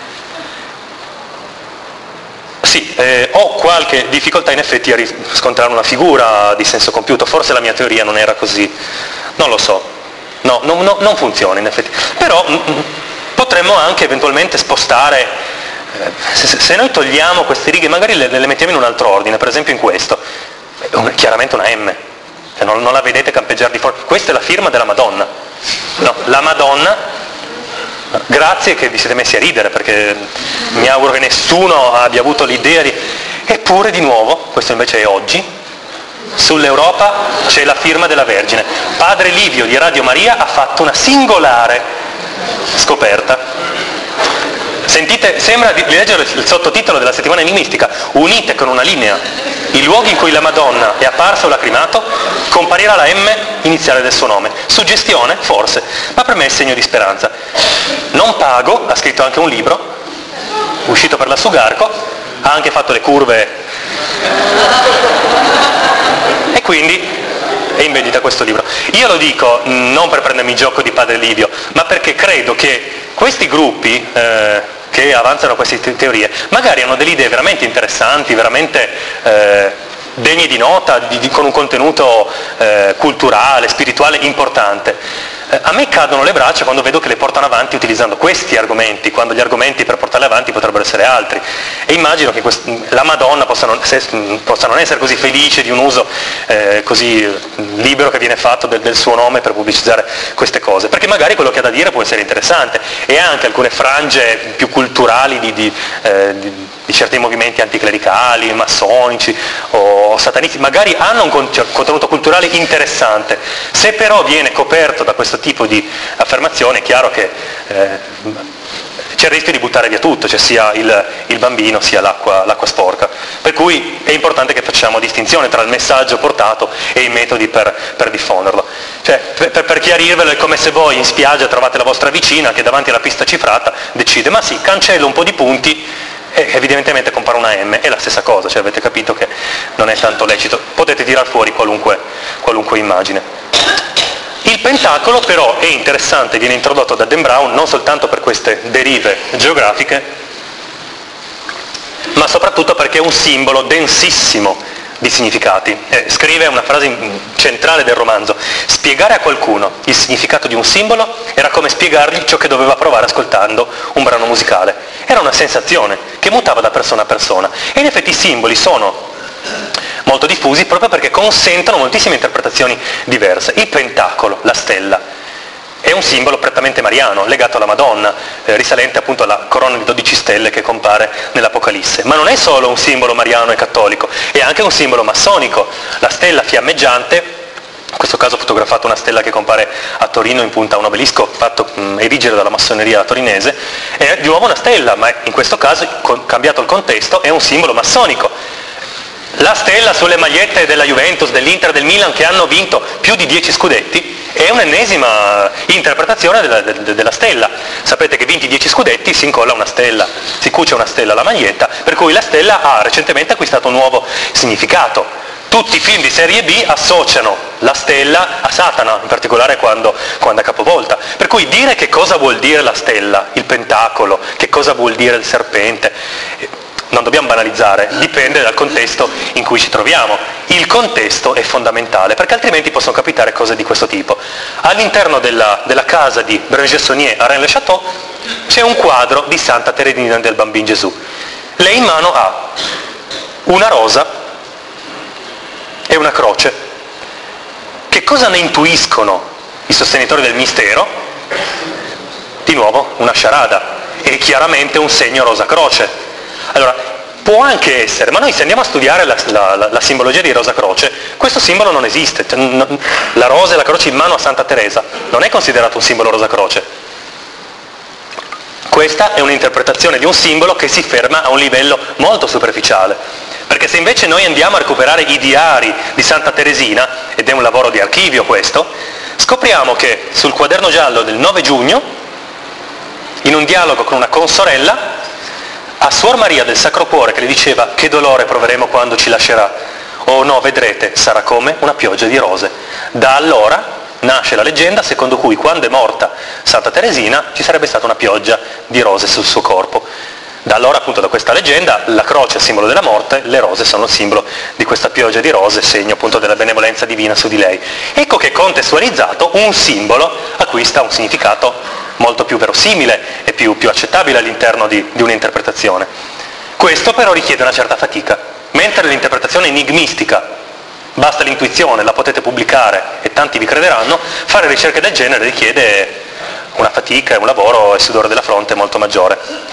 Sì, eh, ho qualche difficoltà in effetti a riscontrare una figura di senso compiuto, forse la mia teoria non era così, non lo so, no, no, no, non funziona in effetti, però m- potremmo anche eventualmente spostare, eh, se, se noi togliamo queste righe magari le, le mettiamo in un altro ordine, per esempio in questo, eh, chiaramente una M, cioè non, non la vedete campeggiare di fuori, questa è la firma della Madonna, no, la Madonna. Grazie che vi siete messi a ridere, perché mi auguro che nessuno abbia avuto l'idea di... Eppure di nuovo, questo invece è oggi, sull'Europa c'è la firma della Vergine. Padre Livio di Radio Maria ha fatto una singolare scoperta. Sentite, sembra di leggere il sottotitolo della settimana enigmistica: unite con una linea i luoghi in cui la Madonna è apparsa o lacrimato, comparirà la M iniziale del suo nome. Suggestione? Forse, ma per me è segno di speranza. Non pago, ha scritto anche un libro, uscito per la Sugarco, ha anche fatto le curve, e quindi è in vendita questo libro. Io lo dico non per prendermi gioco di Padre Livio, ma perché credo che questi gruppi eh, che avanzano queste te- teorie magari hanno delle idee veramente interessanti, veramente eh, degne di nota, di, di, con un contenuto eh, culturale, spirituale importante. Eh, a me cadono le braccia quando vedo che le portano avanti utilizzando questi argomenti, quando gli argomenti per portarli avanti potrebbero essere altri. E immagino che quest- la Madonna possa non, se, possa non essere così felice di un uso eh, così libero che viene fatto del, del suo nome per pubblicizzare queste cose, perché magari quello che ha da dire può essere interessante, e anche alcune frange più culturali di, di, eh, di, di certi movimenti anticlericali, massonici o satanisti, magari hanno un contenuto culturale interessante. Se però viene coperto da questo tipo di affermazione è chiaro che eh, c'è il rischio di buttare via tutto, cioè sia il, il bambino sia l'acqua, l'acqua sporca. Per cui è importante che facciamo distinzione tra il messaggio portato e i metodi per, per diffonderlo. Cioè, per, per chiarirvelo, è come se voi in spiaggia trovate la vostra vicina che davanti alla pista cifrata decide, ma sì, cancello un po' di punti, e evidentemente compare una M, è la stessa cosa, cioè avete capito che non è tanto lecito, potete tirar fuori qualunque, qualunque immagine. Il pentacolo però è interessante, viene introdotto da Dan Brown non soltanto per queste derive geografiche, ma soprattutto perché è un simbolo densissimo di significati. Eh, scrive una frase centrale del romanzo: spiegare a qualcuno il significato di un simbolo era come spiegargli ciò che doveva provare ascoltando un brano musicale. Era una sensazione che mutava da persona a persona, e in effetti i simboli sono molto diffusi proprio perché consentono moltissime interpretazioni diverse. Il pentacolo, la stella, è un simbolo prettamente mariano, legato alla Madonna, eh, risalente appunto alla corona di dodici stelle che compare nell'Apocalisse. Ma non è solo un simbolo mariano e cattolico, è anche un simbolo massonico. La stella fiammeggiante, in questo caso ho fotografato una stella che compare a Torino in punta a un obelisco fatto mh, erigere dalla massoneria torinese, è di nuovo una stella, ma in questo caso, con, cambiato il contesto, è un simbolo massonico. La stella sulle magliette della Juventus, dell'Inter, del Milan, che hanno vinto più di dieci scudetti, è un'ennesima interpretazione della, de, della stella. Sapete che vinti dieci scudetti si incolla una stella, si cuce una stella alla maglietta, per cui la stella ha recentemente acquistato un nuovo significato. Tutti i film di serie B associano la stella a Satana, in particolare quando, quando è capovolta. Per cui dire che cosa vuol dire la stella, il pentacolo, che cosa vuol dire il serpente, non dobbiamo banalizzare, dipende dal contesto in cui ci troviamo. Il contesto è fondamentale, perché altrimenti possono capitare cose di questo tipo. All'interno della, della casa di Brangé-Saunier a Rennes-le-Château c'è un quadro di Santa Teresina del Bambino Gesù. Lei in mano ha una rosa e una croce. Che cosa ne intuiscono i sostenitori del mistero? Di nuovo una sciarada, e chiaramente un segno rosa croce. Allora, può anche essere, ma noi se andiamo a studiare la, la, la simbologia di Rosa Croce, questo simbolo non esiste. La rosa e la croce in mano a Santa Teresa non è considerato un simbolo Rosa Croce. Questa è un'interpretazione di un simbolo che si ferma a un livello molto superficiale. Perché se invece noi andiamo a recuperare i diari di Santa Teresina, ed è un lavoro di archivio questo, scopriamo che sul quaderno giallo del nove giugno, in un dialogo con una consorella, a Suor Maria del Sacro Cuore che le diceva: che dolore proveremo quando ci lascerà, oh no, vedrete, sarà come una pioggia di rose. Da allora nasce la leggenda secondo cui quando è morta Santa Teresina ci sarebbe stata una pioggia di rose sul suo corpo. Da allora, appunto, da questa leggenda, la croce è il simbolo della morte, le rose sono il simbolo di questa pioggia di rose, segno appunto della benevolenza divina su di lei. Ecco che contestualizzato un simbolo acquista un significato molto più verosimile e più, più accettabile all'interno di, di un'interpretazione. Questo però richiede una certa fatica, mentre l'interpretazione enigmistica basta l'intuizione, la potete pubblicare e tanti vi crederanno, fare ricerche del genere richiede una fatica, un lavoro e sudore della fronte molto maggiore.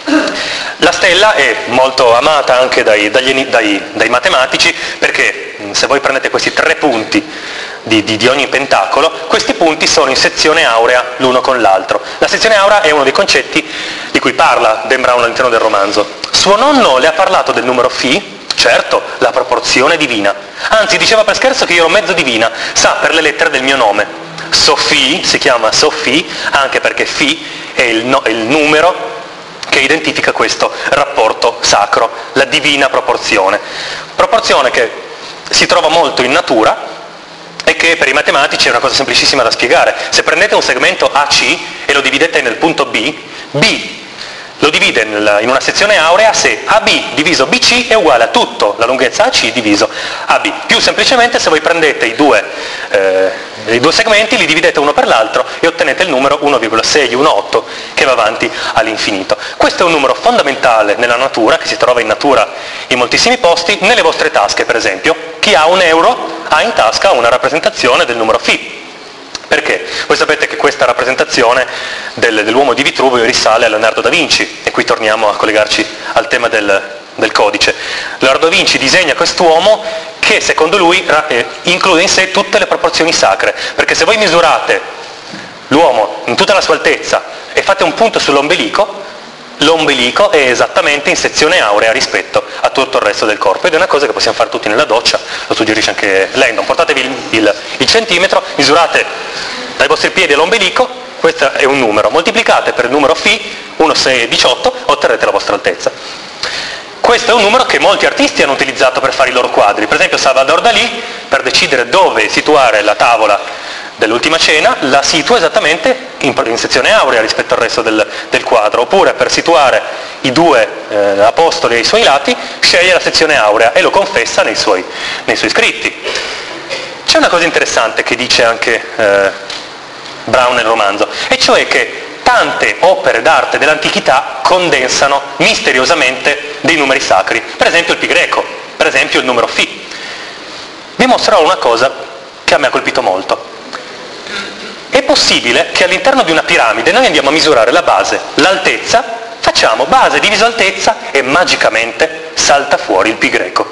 La stella è molto amata anche dai, dagli, dai, dai matematici, perché se voi prendete questi tre punti Di, di, di ogni pentacolo, questi punti sono in sezione aurea l'uno con l'altro. La sezione aurea è uno dei concetti di cui parla Dan Brown all'interno del romanzo. Suo nonno le ha parlato del numero Φ, certo, la proporzione divina. Anzi, diceva per scherzo che io ero mezzo divina, sa per le lettere del mio nome. Sophie si chiama Sophie anche perché Φ è il, no, è il numero che identifica questo rapporto sacro, la divina proporzione. Proporzione che si trova molto in natura e che per i matematici è una cosa semplicissima da spiegare. Se prendete un segmento A C e lo dividete nel punto B, B lo divide nel, in una sezione aurea se A B diviso B C è uguale a tutto la lunghezza A C diviso A B. Più semplicemente, se voi prendete i due, eh, i due segmenti, li dividete uno per l'altro e ottenete il numero uno virgola sei uno otto che va avanti all'infinito. Questo è un numero fondamentale nella natura, che si trova in natura in moltissimi posti, nelle vostre tasche per esempio. Chi ha un euro ha in tasca una rappresentazione del numero Φ. Perché? Voi sapete che questa rappresentazione del, dell'uomo di Vitruvio risale a Leonardo da Vinci, e qui torniamo a collegarci al tema del, del codice. Leonardo da Vinci disegna quest'uomo che secondo lui eh, include in sé tutte le proporzioni sacre, perché se voi misurate l'uomo in tutta la sua altezza e fate un punto sull'ombelico, l'ombelico è esattamente in sezione aurea rispetto a tutto il resto del corpo, ed è una cosa che possiamo fare tutti nella doccia, lo suggerisce anche Landon. Portatevi il, il, il centimetro, misurate dai vostri piedi all'ombelico, questo è un numero, moltiplicate per il numero φ, uno, sei e diciotto, otterrete la vostra altezza. Questo è un numero che molti artisti hanno utilizzato per fare i loro quadri. Per esempio Salvador Dalì, per decidere dove situare la tavola dell'Ultima Cena, la situa esattamente in, in sezione aurea rispetto al resto del, del quadro, oppure per situare i due eh, apostoli ai suoi lati sceglie la sezione aurea e lo confessa nei suoi, nei suoi scritti. C'è una cosa interessante che dice anche eh, Brown nel romanzo, e cioè che tante opere d'arte dell'antichità condensano misteriosamente dei numeri sacri, per esempio il pi greco, per esempio il numero φ. Vi mostrerò una cosa che a me ha colpito molto. È possibile che all'interno di una piramide noi andiamo a misurare la base, l'altezza, facciamo base diviso altezza e magicamente salta fuori il pi greco.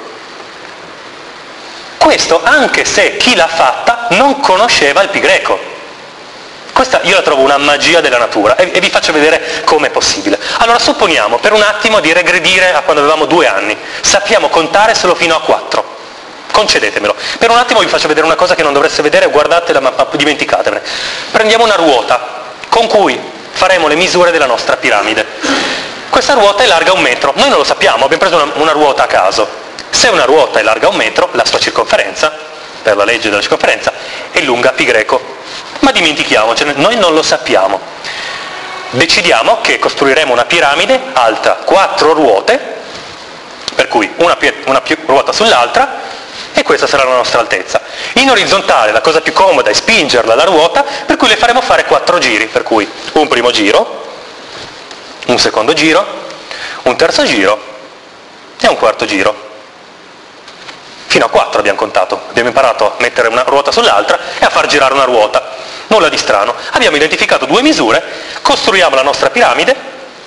Questo anche se chi l'ha fatta non conosceva il pi greco. Questa io la trovo una magia della natura e, e vi faccio vedere come è possibile. Allora supponiamo per un attimo di regredire a quando avevamo due anni, sappiamo contare solo fino a quattro. Concedetemelo. Per un attimo vi faccio vedere una cosa che non dovreste vedere, guardatela ma, ma dimenticatevene. Prendiamo una ruota con cui faremo le misure della nostra piramide. Questa ruota è larga un metro, noi non lo sappiamo, abbiamo preso una, una ruota a caso. Se una ruota è larga un metro, la sua circonferenza, per la legge della circonferenza, è lunga pi greco. Ma dimentichiamocene, noi non lo sappiamo. Decidiamo che costruiremo una piramide alta quattro ruote, per cui una, una ruota sull'altra, e questa sarà la nostra altezza. In orizzontale la cosa più comoda è spingerla la ruota, per cui le faremo fare quattro giri, per cui un primo giro, un secondo giro, un terzo giro e un quarto giro. Fino a quattro abbiamo contato, abbiamo imparato a mettere una ruota sull'altra e a far girare una ruota. Nulla di strano. Abbiamo identificato due misure, costruiamo la nostra piramide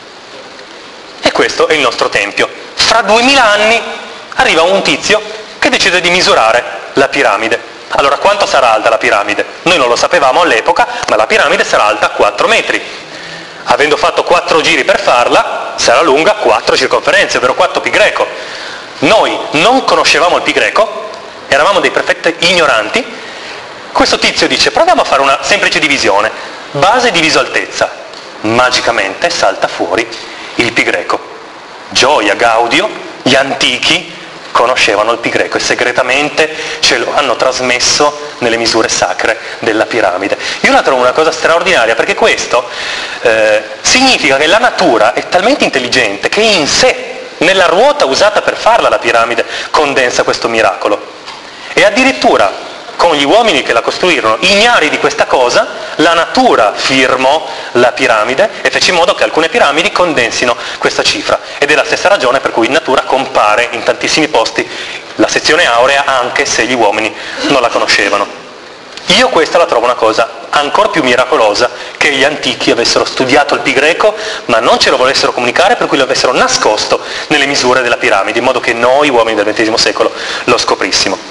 e questo è il nostro tempio. Fra duemila anni arriva un tizio che decide di misurare la piramide. Allora quanto sarà alta la piramide? Noi non lo sapevamo all'epoca, ma la piramide sarà alta quattro metri. Avendo fatto quattro giri per farla, sarà lunga quattro circonferenze, ovvero quattro pi greco. Noi non conoscevamo il pi greco, eravamo dei perfetti ignoranti. Questo tizio dice: proviamo a fare una semplice divisione, base diviso altezza. Magicamente salta fuori il pi greco. Gioia, gaudio, gli antichi conoscevano il pi greco e segretamente ce lo hanno trasmesso nelle misure sacre della piramide. Io la trovo una cosa straordinaria, perché questo eh, significa che la natura è talmente intelligente che in sé, nella ruota usata per farla la piramide, condensa questo miracolo. E addirittura con gli uomini che la costruirono, ignari di questa cosa, la natura firmò la piramide e fece in modo che alcune piramidi condensino questa cifra. Ed è la stessa ragione per cui in natura compare in tantissimi posti la sezione aurea, anche se gli uomini non la conoscevano. Io questa la trovo una cosa ancora più miracolosa, che gli antichi avessero studiato il pi greco ma non ce lo volessero comunicare, per cui lo avessero nascosto nelle misure della piramide, in modo che noi uomini del ventesimo secolo lo scoprissimo.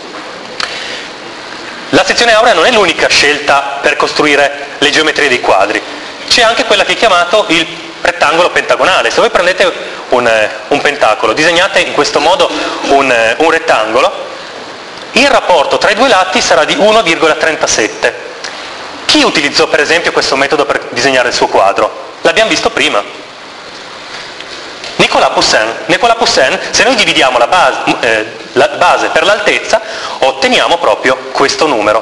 La sezione aurea non è l'unica scelta per costruire le geometrie dei quadri, c'è anche quella che è chiamato il rettangolo pentagonale. Se voi prendete un, un pentacolo, disegnate in questo modo un, un rettangolo, il rapporto tra i due lati sarà di uno virgola trentasette. Chi utilizzò per esempio questo metodo per disegnare il suo quadro? L'abbiamo visto prima. Nicolas Poussin. Nicolas Poussin, se noi dividiamo la base, eh, la base per l'altezza, otteniamo proprio questo numero.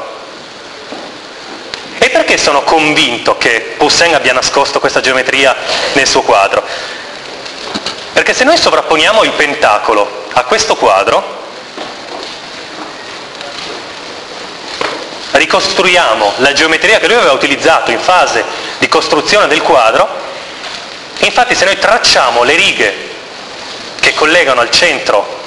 E perché sono convinto che Poussin abbia nascosto questa geometria nel suo quadro? Perché se noi sovrapponiamo il pentacolo a questo quadro, ricostruiamo la geometria che lui aveva utilizzato in fase di costruzione del quadro. Infatti se noi tracciamo le righe che collegano al centro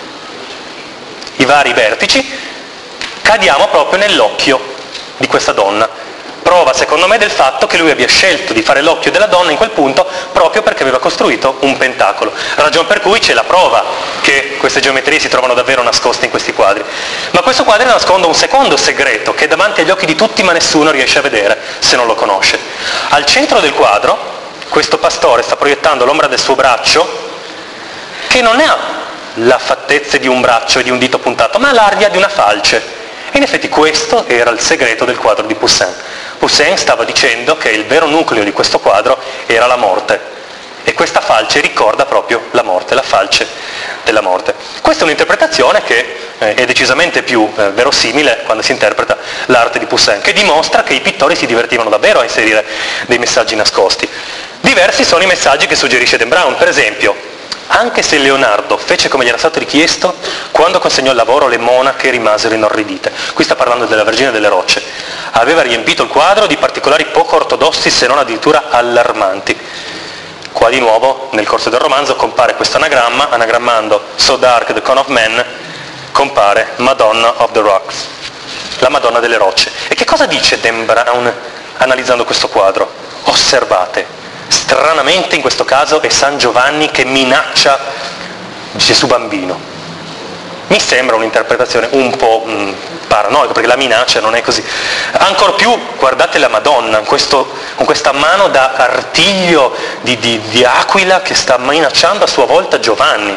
i vari vertici, cadiamo proprio nell'occhio di questa donna. Prova secondo me del fatto che lui abbia scelto di fare l'occhio della donna in quel punto proprio perché aveva costruito un pentacolo, ragion per cui c'è la prova che queste geometrie si trovano davvero nascoste in questi quadri. Ma questo quadro nasconde un secondo segreto che è davanti agli occhi di tutti ma nessuno riesce a vedere se non lo conosce. Al centro del quadro, questo pastore sta proiettando l'ombra del suo braccio, che non ha la fattezza di un braccio e di un dito puntato, ma l'aria di una falce. E in effetti questo era il segreto del quadro di Poussin. Poussin stava dicendo che il vero nucleo di questo quadro era la morte, e questa falce ricorda proprio la morte, la falce della morte. Questa è un'interpretazione che eh, è decisamente più eh, verosimile quando si interpreta l'arte di Poussin, che dimostra che i pittori si divertivano davvero a inserire dei messaggi nascosti. Diversi sono i messaggi che suggerisce Dan Brown. Per esempio, anche se Leonardo fece come gli era stato richiesto, quando consegnò il lavoro le monache rimasero inorridite. Qui sta parlando della Vergine delle Rocce. Aveva riempito il quadro di particolari poco ortodossi, se non addirittura allarmanti. Qua di nuovo nel corso del romanzo compare questo anagramma, anagrammando So Dark the Cone of Man, compare Madonna of the Rocks, la Madonna delle Rocce. E che cosa dice Dan Brown analizzando questo quadro? Osservate, stranamente in questo caso è San Giovanni che minaccia Gesù bambino. Mi sembra un'interpretazione un po' mh, paranoica, perché la minaccia non è così. Ancor più, guardate la Madonna, questo, con questa mano da artiglio di, di, di aquila che sta minacciando a sua volta Giovanni.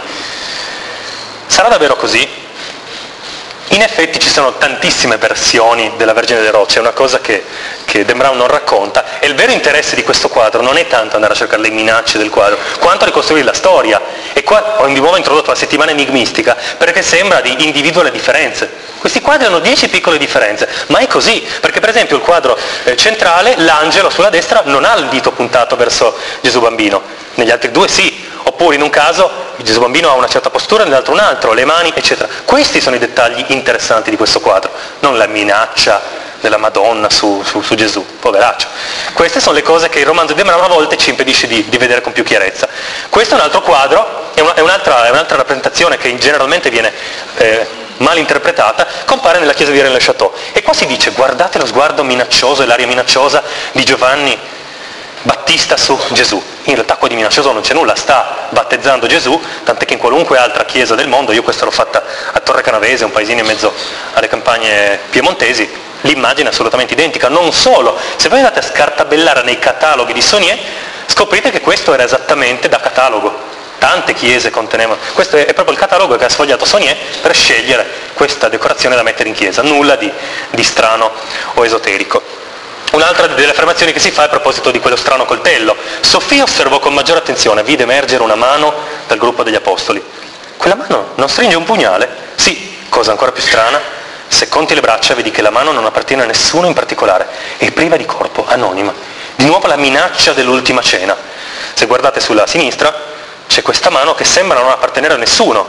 Sarà davvero così? In effetti ci sono tantissime versioni della Vergine delle Rocce, è una cosa che, che Dan Brown non racconta, e il vero interesse di questo quadro non è tanto andare a cercare le minacce del quadro, quanto ricostruire la storia. E qua ho di nuovo introdotto la settimana enigmistica, perché sembra di individuare le differenze. Questi quadri hanno dieci piccole differenze, ma è così, perché per esempio il quadro eh, centrale, l'angelo sulla destra, non ha il dito puntato verso Gesù bambino, negli altri due sì. Oppure in un caso Gesù bambino ha una certa postura, nell'altro un altro, le mani, eccetera. Questi sono i dettagli interessanti di questo quadro, non la minaccia della Madonna su, su, su Gesù, poveraccio. Queste sono le cose che il romanzo di Dan Brown a volte ci impedisce di, di vedere con più chiarezza. Questo è un altro quadro, è, una, è, un'altra, è un'altra rappresentazione che generalmente viene eh, mal interpretata, compare nella chiesa di Rennes-le-Château. E qua si dice, guardate lo sguardo minaccioso e l'aria minacciosa di Giovanni Battista su Gesù. In realtà qua di minaccioso non c'è nulla, sta battezzando Gesù, tant'è che in qualunque altra chiesa del mondo, io questa l'ho fatta a Torre Canavese, un paesino in mezzo alle campagne piemontesi, l'immagine è assolutamente identica. Non solo, se voi andate a scartabellare nei cataloghi di Saunier, scoprite che questo era esattamente da catalogo. Tante chiese contenevano, questo è proprio il catalogo che ha sfogliato Saunier per scegliere questa decorazione da mettere in chiesa, nulla di, di strano o esoterico. Un'altra delle affermazioni che si fa è a proposito di quello strano coltello. Sofia osservò con maggiore attenzione, vide emergere una mano dal gruppo degli apostoli. Quella mano non stringe un pugnale? Sì, cosa ancora più strana, se conti le braccia vedi che la mano non appartiene a nessuno in particolare, è priva di corpo, anonima. Di nuovo la minaccia dell'ultima cena. Se guardate sulla sinistra c'è questa mano che sembra non appartenere a nessuno,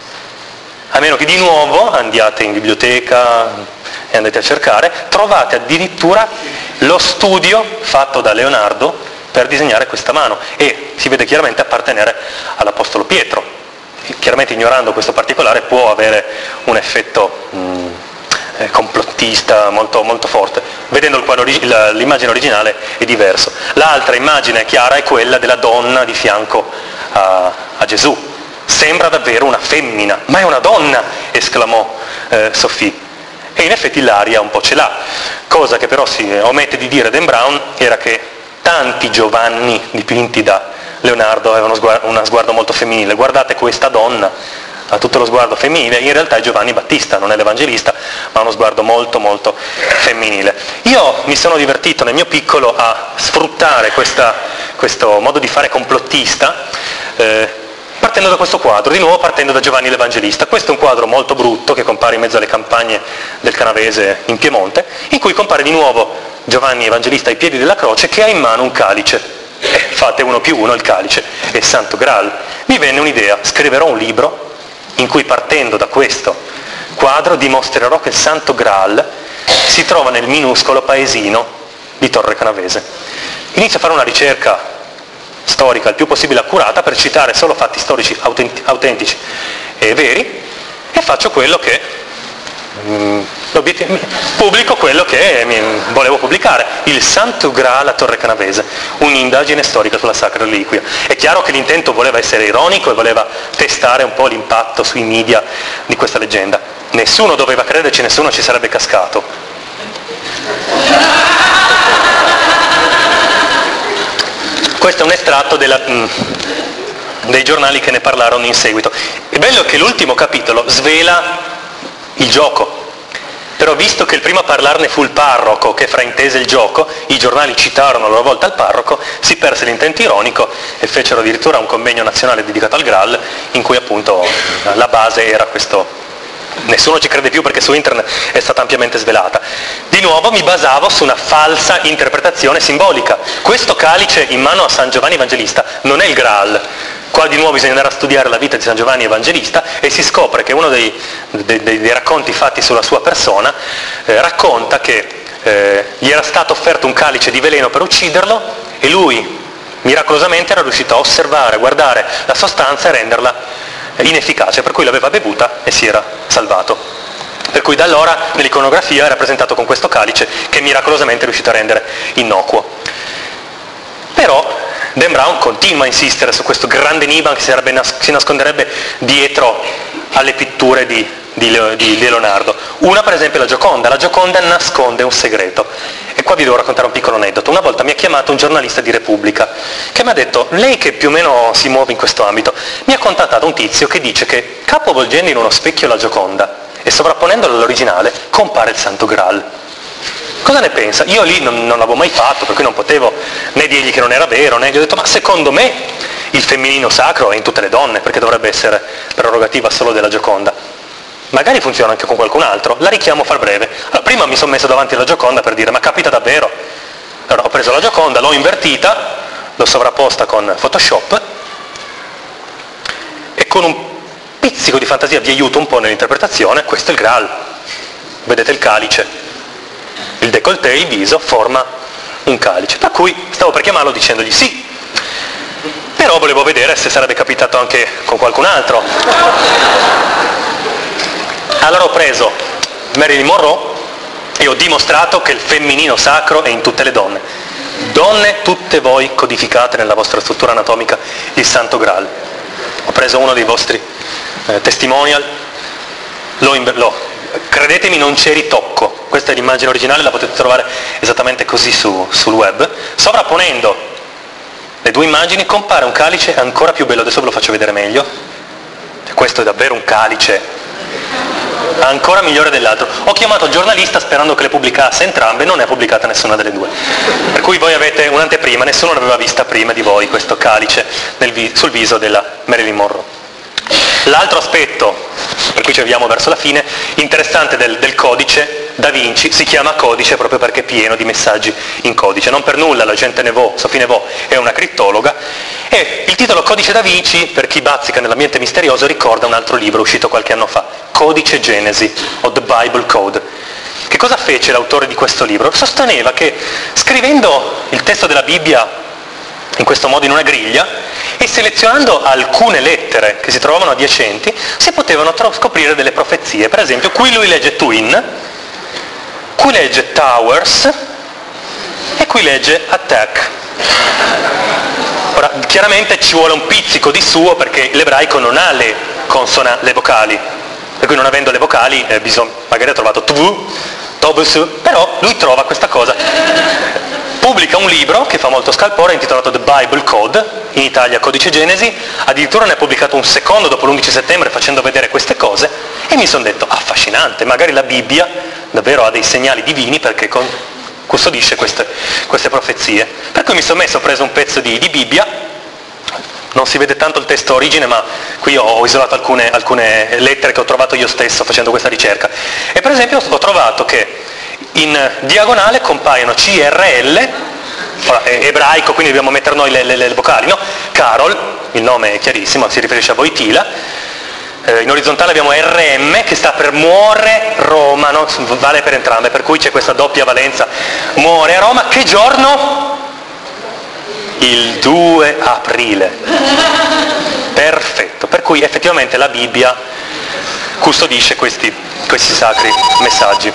a meno che di nuovo andiate in biblioteca e andate a cercare, trovate addirittura lo studio fatto da Leonardo per disegnare questa mano, e si vede chiaramente appartenere all'Apostolo Pietro. Chiaramente ignorando questo particolare può avere un effetto mh, eh, complottista molto, molto forte. Vedendo il quadro, l'immagine originale è diverso. L'altra immagine chiara è quella della donna di fianco a, a Gesù. Sembra davvero una femmina, ma è una donna, esclamò eh, Sophie. E in effetti l'aria un po' ce l'ha. Cosa che però si omette di dire Dan Brown era che tanti Giovanni dipinti da Leonardo avevano uno sguardo molto femminile. Guardate questa donna, ha tutto lo sguardo femminile, in realtà è Giovanni Battista, non è l'Evangelista, ma ha uno sguardo molto molto femminile. Io mi sono divertito nel mio piccolo a sfruttare questa, questo modo di fare complottista, eh, partendo da questo quadro, di nuovo partendo da Giovanni l'Evangelista. Questo è un quadro molto brutto che compare in mezzo alle campagne del Canavese in Piemonte, in cui compare di nuovo Giovanni Evangelista ai piedi della croce che ha in mano un calice. Eh, fate uno più uno, il calice è il Santo Graal. Mi venne un'idea, scriverò un libro in cui partendo da questo quadro dimostrerò che il Santo Graal si trova nel minuscolo paesino di Torre Canavese. Inizio a fare una ricerca storica il più possibile accurata per citare solo fatti storici autentici e veri, e faccio quello che mh, pubblico quello che mi volevo pubblicare, il Santo Graal a Torre Canavese, un'indagine storica sulla Sacra Reliquia. È chiaro che l'intento voleva essere ironico e voleva testare un po' l'impatto sui media di questa leggenda. Nessuno doveva crederci, nessuno ci sarebbe cascato. Questo è un estratto della, mh, dei giornali che ne parlarono in seguito. È bello che l'ultimo capitolo svela il gioco, però visto che il primo a parlarne fu il parroco che fraintese il gioco, i giornali citarono a loro volta il parroco, si perse l'intento ironico e fecero addirittura un convegno nazionale dedicato al Graal, in cui appunto la base era questo. Nessuno ci crede più perché su internet è stata ampiamente svelata. Di nuovo mi basavo su una falsa interpretazione simbolica. Questo calice in mano a San Giovanni Evangelista non è il Graal. Qua di nuovo bisogna andare a studiare la vita di San Giovanni Evangelista e si scopre che uno dei, dei, dei racconti fatti sulla sua persona eh, racconta che eh, gli era stato offerto un calice di veleno per ucciderlo e lui miracolosamente era riuscito a osservare, a guardare la sostanza e renderla inefficace, per cui l'aveva bevuta e si era salvato. Per cui da allora nell'iconografia è rappresentato con questo calice che miracolosamente è riuscito a rendere innocuo. Però Dan Brown continua a insistere su questo grande Niban che si, nas- si nasconderebbe dietro alle pitture di, di, di Leonardo. Una per esempio è la Gioconda. La Gioconda nasconde un segreto. E qua vi devo raccontare un piccolo aneddoto. Una volta mi ha chiamato un giornalista di Repubblica che mi ha detto: lei che più o meno si muove in questo ambito, mi ha contattato un tizio che dice che capovolgendo in uno specchio la Gioconda e sovrapponendola all'originale compare il Santo Graal. Cosa ne pensa? Io lì non, non l'avevo mai fatto, per cui non potevo né dirgli che non era vero, né gli ho detto: ma secondo me il femminino sacro è in tutte le donne, perché dovrebbe essere prerogativa solo della Gioconda. Magari funziona anche con qualcun altro, la richiamo a far breve. Allora, prima mi sono messo davanti alla Gioconda per dire: ma capita davvero? Allora ho preso la Gioconda, l'ho invertita, l'ho sovrapposta con Photoshop e con un pizzico di fantasia vi aiuto un po' nell'interpretazione. Questo è il Graal, vedete il calice, il décolleté, il viso forma un calice, per cui stavo per chiamarlo dicendogli sì, però volevo vedere se sarebbe capitato anche con qualcun altro. Allora ho preso Marilyn Monroe e ho dimostrato che il femminino sacro è in tutte le donne. Donne tutte voi codificate nella vostra struttura anatomica il Santo Graal. Ho preso uno dei vostri eh, testimonial, l'ho, in, l'ho credetemi non c'è ritocco, questa è l'immagine originale, la potete trovare esattamente così su, sul web. Sovrapponendo le due immagini compare un calice ancora più bello, adesso ve lo faccio vedere meglio. Questo è davvero un calice ancora migliore dell'altro. Ho chiamato il giornalista sperando che le pubblicasse entrambe, non ne ha pubblicata nessuna delle due, per cui voi avete un'anteprima, nessuno l'aveva vista prima di voi questo calice nel vi- sul viso della Marilyn Monroe. L'altro aspetto, per cui ci avviamo verso la fine, interessante del, del codice Da Vinci, si chiama codice proprio perché è pieno di messaggi in codice. Non per nulla la gente Neveu, Sophie Neveu, è una crittologa, e il titolo Codice Da Vinci, per chi bazzica nell'ambiente misterioso, ricorda un altro libro uscito qualche anno fa, Codice Genesi, o The Bible Code. Che cosa fece l'autore di questo libro? Sosteneva che scrivendo il testo della Bibbia in questo modo in una griglia e selezionando alcune lettere che si trovavano adiacenti si potevano tro- scoprire delle profezie. Per esempio qui lui legge Twin, qui legge Towers e qui legge Attack. Ora chiaramente ci vuole un pizzico di suo perché l'ebraico non ha le consonanti, le vocali, per cui non avendo le vocali eh, bisogna, magari ha trovato tv, tobus, però lui trova questa cosa. Pubblica un libro che fa molto scalpore intitolato The Bible Code, in Italia Codice Genesi, addirittura ne ha pubblicato un secondo dopo l'undici settembre facendo vedere queste cose e mi sono detto affascinante, magari la Bibbia davvero ha dei segnali divini perché con, custodisce queste, queste profezie. Per cui mi sono messo, ho preso un pezzo di, di Bibbia, non si vede tanto il testo origine ma qui ho isolato alcune, alcune lettere che ho trovato io stesso facendo questa ricerca e per esempio ho trovato che in diagonale compaiono C R L, ora, è ebraico quindi dobbiamo mettere noi le, le, le vocali, no? Carol, il nome è chiarissimo, si riferisce a Voitila, eh, in orizzontale abbiamo R M che sta per muore Roma, no? Vale per entrambe, per cui c'è questa doppia valenza, muore a Roma, che giorno? Il due aprile, perfetto, per cui effettivamente la Bibbia custodisce questi, questi sacri messaggi.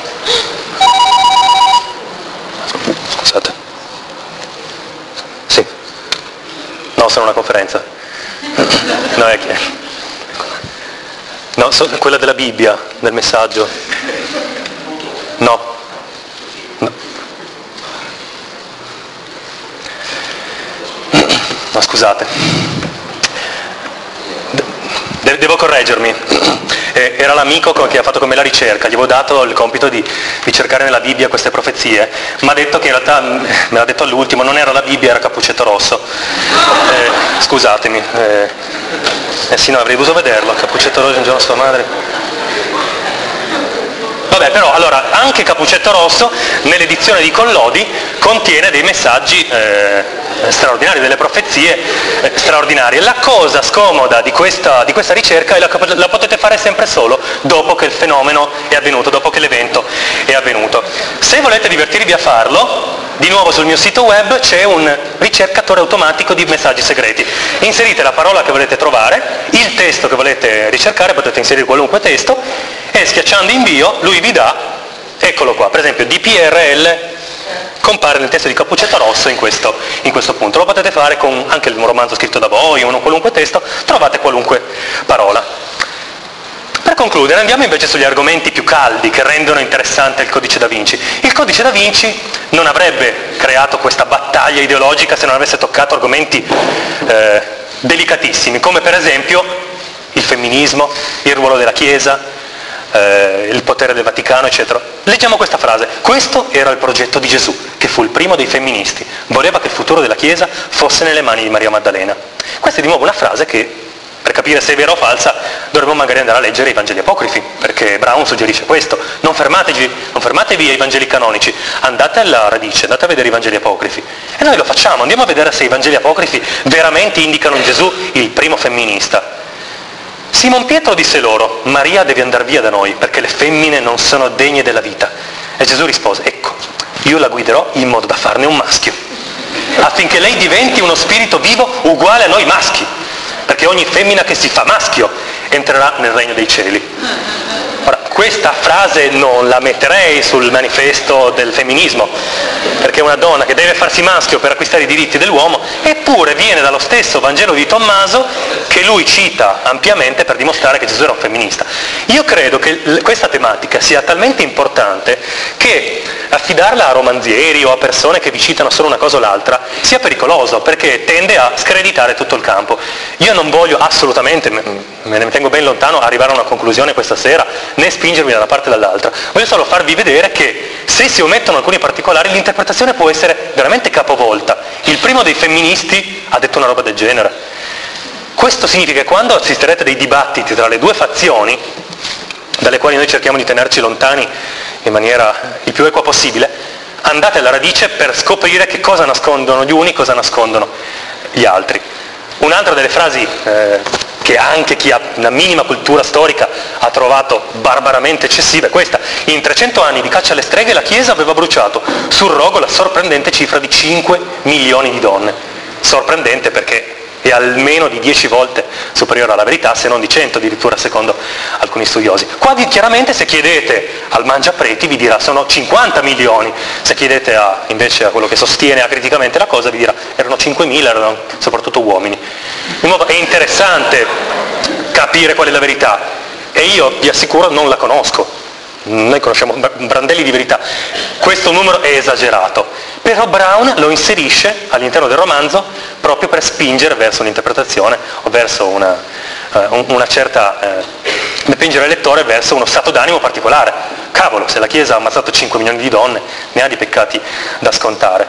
Scusate. Sì. No, sono una conferenza. No, è che... No, so, quella della Bibbia, del messaggio. No. No. scusate, De- devo correggermi, eh, era l'amico che ha fatto con me la ricerca, gli avevo dato il compito di, di cercare nella Bibbia queste profezie, ma ha detto che in realtà, me l'ha detto all'ultimo, non era la Bibbia, era Cappuccetto Rosso. Eh, scusatemi, eh, eh sì no, avrei dovuto vederlo, Cappuccetto Rosso un giorno sua madre. Vabbè, però, allora, anche Cappuccetto Rosso, nell'edizione di Collodi, contiene dei messaggi eh, straordinari, delle profezie eh, straordinarie. La cosa scomoda di questa, di questa ricerca è la, la potete fare sempre solo dopo che il fenomeno è avvenuto, dopo che l'evento è avvenuto. Se volete divertirvi a farlo, di nuovo sul mio sito web c'è un ricercatore automatico di messaggi segreti. Inserite la parola che volete trovare, il testo che volete ricercare, potete inserire qualunque testo, e schiacciando invio lui vi dà, eccolo qua, per esempio D P R L compare nel testo di Cappuccetto Rosso in questo, in questo punto. Lo potete fare con anche un romanzo scritto da voi, un qualunque testo, trovate qualunque parola. Per concludere andiamo invece sugli argomenti più caldi che rendono interessante il Codice da Vinci. Il Codice da Vinci non avrebbe creato questa battaglia ideologica se non avesse toccato argomenti eh, delicatissimi, come per esempio il femminismo, il ruolo della Chiesa, Eh, il potere del Vaticano, eccetera. Leggiamo questa frase: questo era il progetto di Gesù, che fu il primo dei femministi, voleva che il futuro della Chiesa fosse nelle mani di Maria Maddalena. Questa è di nuovo una frase che, per capire se è vera o falsa, dovremmo magari andare a leggere i Vangeli apocrifi, perché Brown suggerisce questo: non fermatevi, non fermatevi ai Vangeli canonici, andate alla radice, andate a vedere i Vangeli apocrifi. E noi lo facciamo, andiamo a vedere se i Vangeli apocrifi veramente indicano in Gesù il primo femminista. Simon Pietro disse loro: Maria deve andare via da noi, perché le femmine non sono degne della vita. E Gesù rispose: ecco, io la guiderò in modo da farne un maschio, affinché lei diventi uno spirito vivo uguale a noi maschi, perché ogni femmina che si fa maschio entrerà nel regno dei cieli. Ora, questa frase non la metterei sul manifesto del femminismo, perché è una donna che deve farsi maschio per acquistare i diritti dell'uomo, eppure viene dallo stesso Vangelo di Tommaso, che lui cita ampiamente per dimostrare che Gesù era un femminista. Io credo che questa tematica sia talmente importante che affidarla a romanzieri o a persone che vi citano solo una cosa o l'altra sia pericoloso, perché tende a screditare tutto il campo. Io non voglio assolutamente, me ne tengo ben lontano, arrivare a una conclusione questa sera, né spingermi da una parte o dall'altra. Voglio solo farvi vedere che se si omettono alcuni particolari l'interpretazione può essere veramente capovolta. Il primo dei femministi ha detto una roba del genere. Questo significa che quando assisterete a dei dibattiti tra le due fazioni, dalle quali noi cerchiamo di tenerci lontani in maniera il più equa possibile, andate alla radice per scoprire che cosa nascondono gli uni, cosa nascondono gli altri. Un'altra delle frasi eh, che anche chi ha una minima cultura storica ha trovato barbaramente eccessiva è questa: in trecento anni di caccia alle streghe la Chiesa aveva bruciato sul rogo la sorprendente cifra di cinque milioni di donne. Sorprendente perché è almeno di dieci volte superiore alla verità, se non di cento addirittura secondo alcuni studiosi. Qua chiaramente se chiedete al Mangiapreti vi dirà sono cinquanta milioni, se chiedete a, invece a quello che sostiene acriticamente la cosa vi dirà erano cinquemila, erano soprattutto uomini. Di nuovo è interessante capire qual è la verità e io vi assicuro non la conosco. Noi conosciamo brandelli di verità, questo numero è esagerato, però Brown lo inserisce all'interno del romanzo proprio per spingere verso un'interpretazione o verso una, uh, una certa, uh, spingere il lettore verso uno stato d'animo particolare. Cavolo, se la Chiesa ha ammazzato cinque milioni di donne, ne ha di peccati da scontare.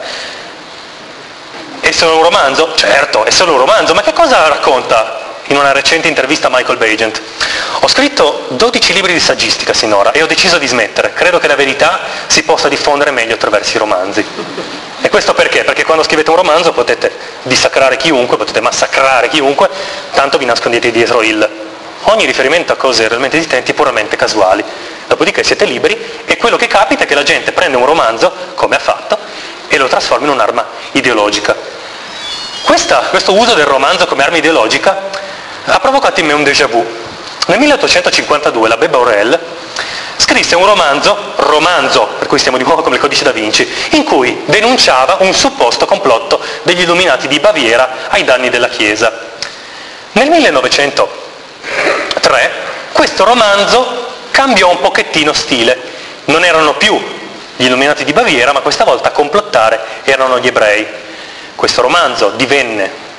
È solo un romanzo? Certo, è solo un romanzo, ma che cosa racconta in una recente intervista a Michael Bagent? Ho scritto dodici libri di saggistica sinora e ho deciso di smettere. Credo che la verità si possa diffondere meglio attraverso i romanzi. E questo perché? Perché quando scrivete un romanzo potete dissacrare chiunque, potete massacrare chiunque, tanto vi nascondete dietro il ogni riferimento a cose realmente esistenti è puramente casuali. Dopodiché siete liberi e quello che capita è che la gente prende un romanzo, come ha fatto, e lo trasforma in un'arma ideologica. Questa, questo uso del romanzo come arma ideologica ha provocato in me un déjà vu. Nel milleottocentocinquantadue la Beba Aurel scrisse un romanzo, romanzo, per cui stiamo di nuovo come il Codice da Vinci, in cui denunciava un supposto complotto degli illuminati di Baviera ai danni della Chiesa. Nel millenovecentotre questo romanzo cambiò un pochettino stile. Non erano più gli illuminati di Baviera, ma questa volta a complottare erano gli ebrei. Questo romanzo divenne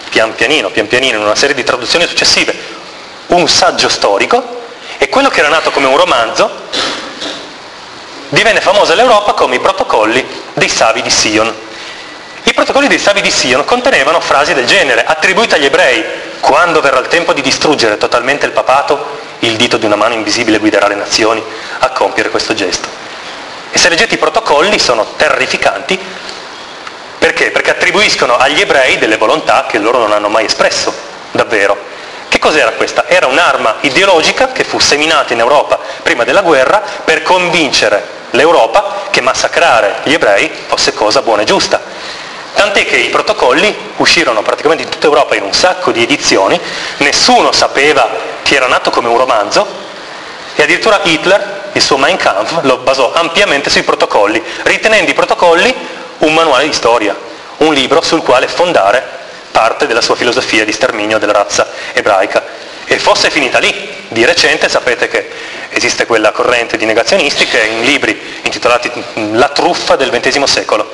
pian pianino, pian pianino, in una serie di traduzioni successive, un saggio storico, e quello che era nato come un romanzo divenne famoso all'Europa come i protocolli dei Savi di Sion. I protocolli dei Savi di Sion contenevano frasi del genere, attribuite agli ebrei: quando verrà il tempo di distruggere totalmente il papato, il dito di una mano invisibile guiderà le nazioni a compiere questo gesto. E se leggete i protocolli sono terrificanti. Perché? Perché attribuiscono agli ebrei delle volontà che loro non hanno mai espresso, davvero. Che cos'era questa? Era un'arma ideologica che fu seminata in Europa prima della guerra per convincere l'Europa che massacrare gli ebrei fosse cosa buona e giusta. Tant'è che i protocolli uscirono praticamente in tutta Europa in un sacco di edizioni, nessuno sapeva che era nato come un romanzo, e addirittura Hitler, il suo Mein Kampf, lo basò ampiamente sui protocolli, ritenendo i protocolli un manuale di storia, un libro sul quale fondare parte della sua filosofia di sterminio della razza ebraica. E fosse finita lì. Di recente sapete che esiste quella corrente di negazionisti che in libri intitolati La truffa del ventesimo secolo,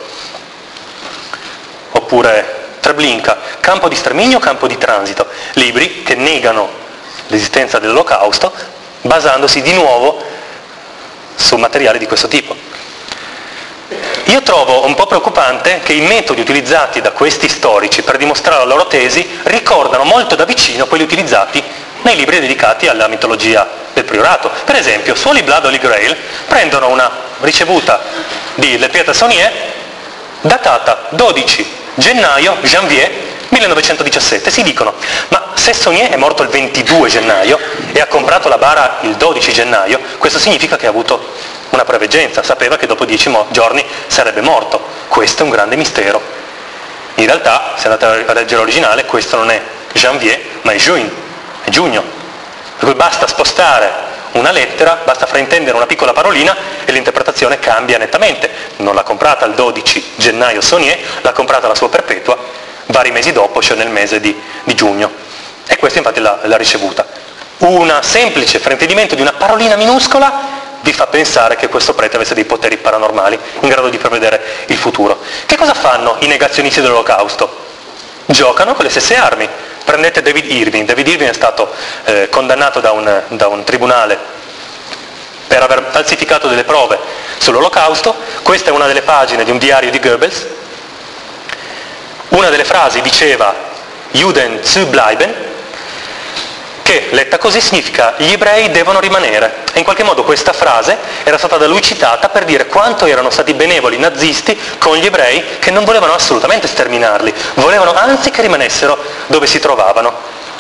oppure Treblinka, campo di sterminio, campo di transito, libri che negano l'esistenza dell'Olocausto basandosi di nuovo su materiali di questo tipo. Io trovo un po' preoccupante che i metodi utilizzati da questi storici per dimostrare la loro tesi ricordano molto da vicino quelli utilizzati nei libri dedicati alla mitologia del priorato. Per esempio, su Holy Blood, Holy Grail prendono una ricevuta di Le Piètre Saunier datata dodici gennaio, janvier millenovecentodiciassette. Si dicono: ma se Saunier è morto il ventidue gennaio e ha comprato la bara il dodici gennaio, questo significa che ha avuto una preveggenza, sapeva che dopo dieci giorni sarebbe morto. Questo è un grande mistero. In realtà, se andate a leggere l'originale, questo non è janvier, ma è juin, è giugno. Per cui basta spostare una lettera, basta fraintendere una piccola parolina e l'interpretazione cambia nettamente. Non l'ha comprata il dodici gennaio Saunier, l'ha comprata la sua perpetua vari mesi dopo, cioè nel mese di, di giugno. E questa infatti è la, la ricevuta. Un semplice fraintendimento di una parolina minuscola vi fa pensare che questo prete avesse dei poteri paranormali in grado di prevedere il futuro. Che cosa fanno i negazionisti dell'Olocausto? Giocano con le stesse armi. Prendete David Irving. David Irving è stato eh, condannato da un, da un tribunale per aver falsificato delle prove sull'Olocausto. Questa è una delle pagine di un diario di Goebbels. Una delle frasi diceva Juden zu bleiben, che letta così significa gli ebrei devono rimanere. E in qualche modo questa frase era stata da lui citata per dire quanto erano stati benevoli i nazisti con gli ebrei, che non volevano assolutamente sterminarli, volevano anzi che rimanessero dove si trovavano.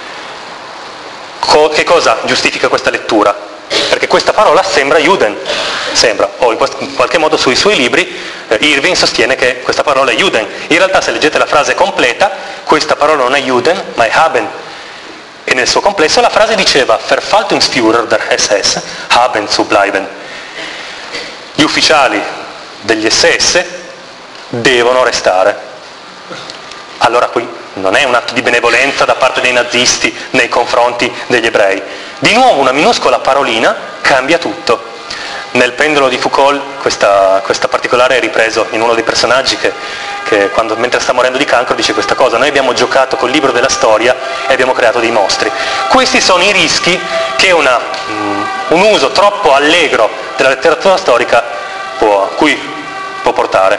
Co- che cosa giustifica questa lettura? Perché questa parola sembra Juden, sembra, o in, quest- in qualche modo sui suoi libri eh, Irving sostiene che questa parola è Juden. In realtà, se leggete la frase completa, questa parola non è Juden, ma è Haben. E nel suo complesso la frase diceva Verwaltungsführer der S S haben zu bleiben. Gli ufficiali degli S S devono restare. Allora qui non è un atto di benevolenza da parte dei nazisti nei confronti degli ebrei. Di nuovo una minuscola parolina cambia tutto. Nel pendolo di Foucault questa, questa particolare è ripreso in uno dei personaggi che, che quando, mentre sta morendo di cancro dice questa cosa: noi abbiamo giocato col libro della storia e abbiamo creato dei mostri. Questi sono i rischi che una, um, un uso troppo allegro della letteratura storica può, cui può portare.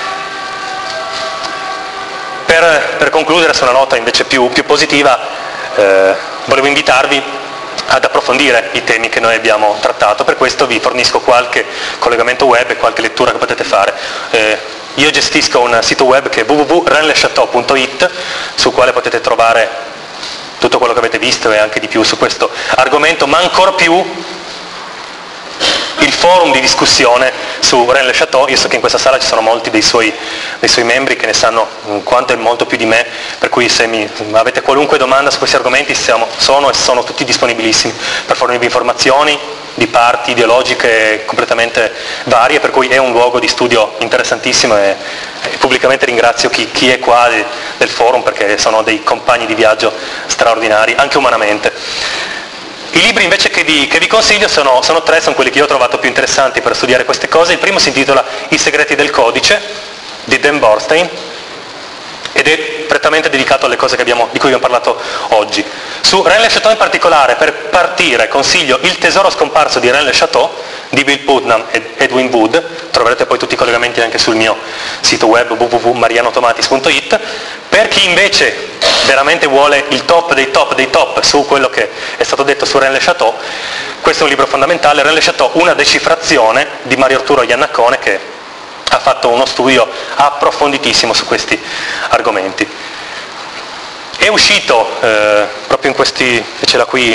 Per, per concludere su una nota invece più, più positiva, eh, volevo invitarvi ad approfondire i temi che noi abbiamo trattato. Per questo vi fornisco qualche collegamento web e qualche lettura che potete fare. Eh, io gestisco un sito web che è w w w punto rennes le chateau punto i t, sul quale potete trovare tutto quello che avete visto e anche di più su questo argomento, ma ancora più il forum di discussione su Rennes le Chateau. Io so che in questa sala ci sono molti dei suoi, dei suoi membri che ne sanno quanto e molto più di me, per cui se mi, avete qualunque domanda su questi argomenti siamo, sono e sono tutti disponibilissimi per fornirvi informazioni di parti ideologiche completamente varie, per cui è un luogo di studio interessantissimo e, e pubblicamente ringrazio chi, chi è qua de, del forum, perché sono dei compagni di viaggio straordinari, anche umanamente. I libri invece che vi, che vi consiglio sono, sono tre, sono quelli che io ho trovato più interessanti per studiare queste cose. Il primo si intitola I segreti del codice di Dan Bornstein ed è prettamente dedicato alle cose che abbiamo, di cui abbiamo parlato oggi. Su Rennes le Chateau in particolare, per partire, consiglio Il tesoro scomparso di Rennes le Chateau, di Bill Putnam ed Edwin Wood. Troverete poi tutti i collegamenti anche sul mio sito web w w w punto mariano tomatis punto it. Per chi invece veramente vuole il top dei top dei top su quello che è stato detto su Rennes le Chateau, questo è un libro fondamentale, Rennes le Chateau, una decifrazione, di Mario Arturo Iannaccone, che ha fatto uno studio approfonditissimo su questi argomenti. È uscito eh, proprio in questi, ce l'ha qui,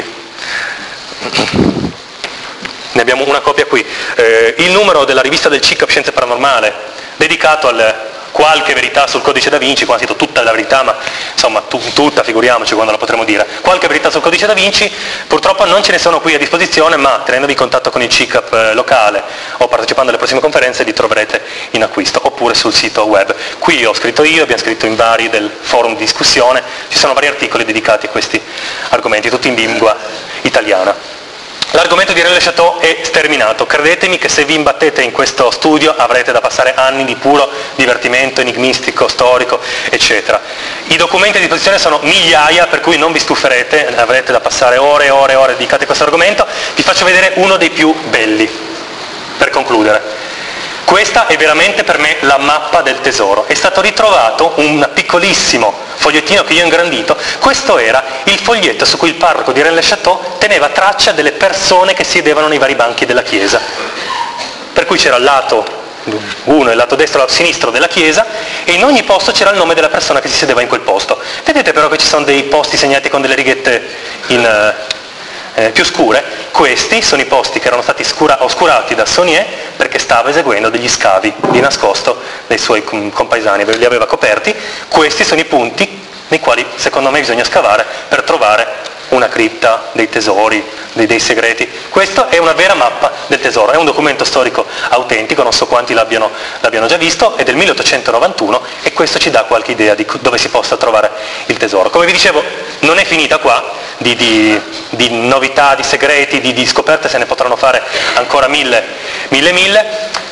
ne abbiamo una copia qui, eh, il numero della rivista del C I C A P Scienze Paranormale, dedicato al qualche verità sul codice da Vinci, qua ha scritto tutta la verità, ma insomma tu, tutta, figuriamoci quando la potremo dire, qualche verità sul codice da Vinci. Purtroppo non ce ne sono qui a disposizione, ma tenendovi in contatto con il C I C A P locale o partecipando alle prossime conferenze li troverete in acquisto, oppure sul sito web. Qui ho scritto io, abbiamo scritto in vari del forum di discussione, ci sono vari articoli dedicati a questi argomenti, tutti in lingua italiana. L'argomento di Rennes le Chateau è sterminato, credetemi che se vi imbattete in questo studio avrete da passare anni di puro divertimento enigmistico, storico, eccetera. I documenti a disposizione sono migliaia, per cui non vi stuferete, avrete da passare ore e ore e ore dedicate a questo argomento. Vi faccio vedere uno dei più belli, per concludere. Questa è veramente per me la mappa del tesoro. È stato ritrovato un piccolissimo fogliettino che io ho ingrandito. Questo era il foglietto su cui il parroco di Rennes le Chateau teneva traccia delle persone che sedevano nei vari banchi della chiesa. Per cui c'era il lato uno, il lato destro e il lato sinistro della chiesa, e in ogni posto c'era il nome della persona che si sedeva in quel posto. Vedete però che ci sono dei posti segnati con delle righette in... Eh, più scure. Questi sono i posti che erano stati scura- oscurati da Saunier perché stava eseguendo degli scavi di nascosto dei suoi com- compaesani, li aveva coperti. Questi sono i punti nei quali secondo me bisogna scavare per trovare una cripta, dei tesori, dei, dei segreti. Questa è una vera mappa del tesoro, è un documento storico autentico, non so quanti l'abbiano, l'abbiano già visto, è del milleottocentonovantuno e questo ci dà qualche idea di dove si possa trovare il tesoro. Come vi dicevo, non è finita qua, di, di, di novità, di segreti, di, di scoperte se ne potranno fare ancora mille, mille, mille.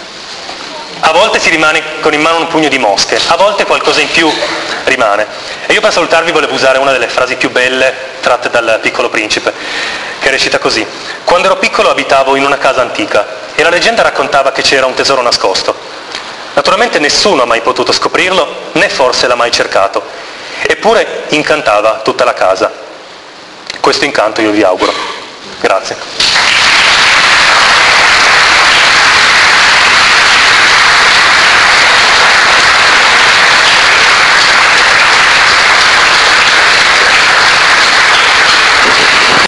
A volte si rimane con in mano un pugno di mosche, a volte qualcosa in più rimane. E io per salutarvi volevo usare una delle frasi più belle tratte dal Piccolo Principe, che recita così: quando ero piccolo abitavo in una casa antica e la leggenda raccontava che c'era un tesoro nascosto. Naturalmente nessuno ha mai potuto scoprirlo, né forse l'ha mai cercato, eppure incantava tutta la casa. Questo incanto io vi auguro. Grazie.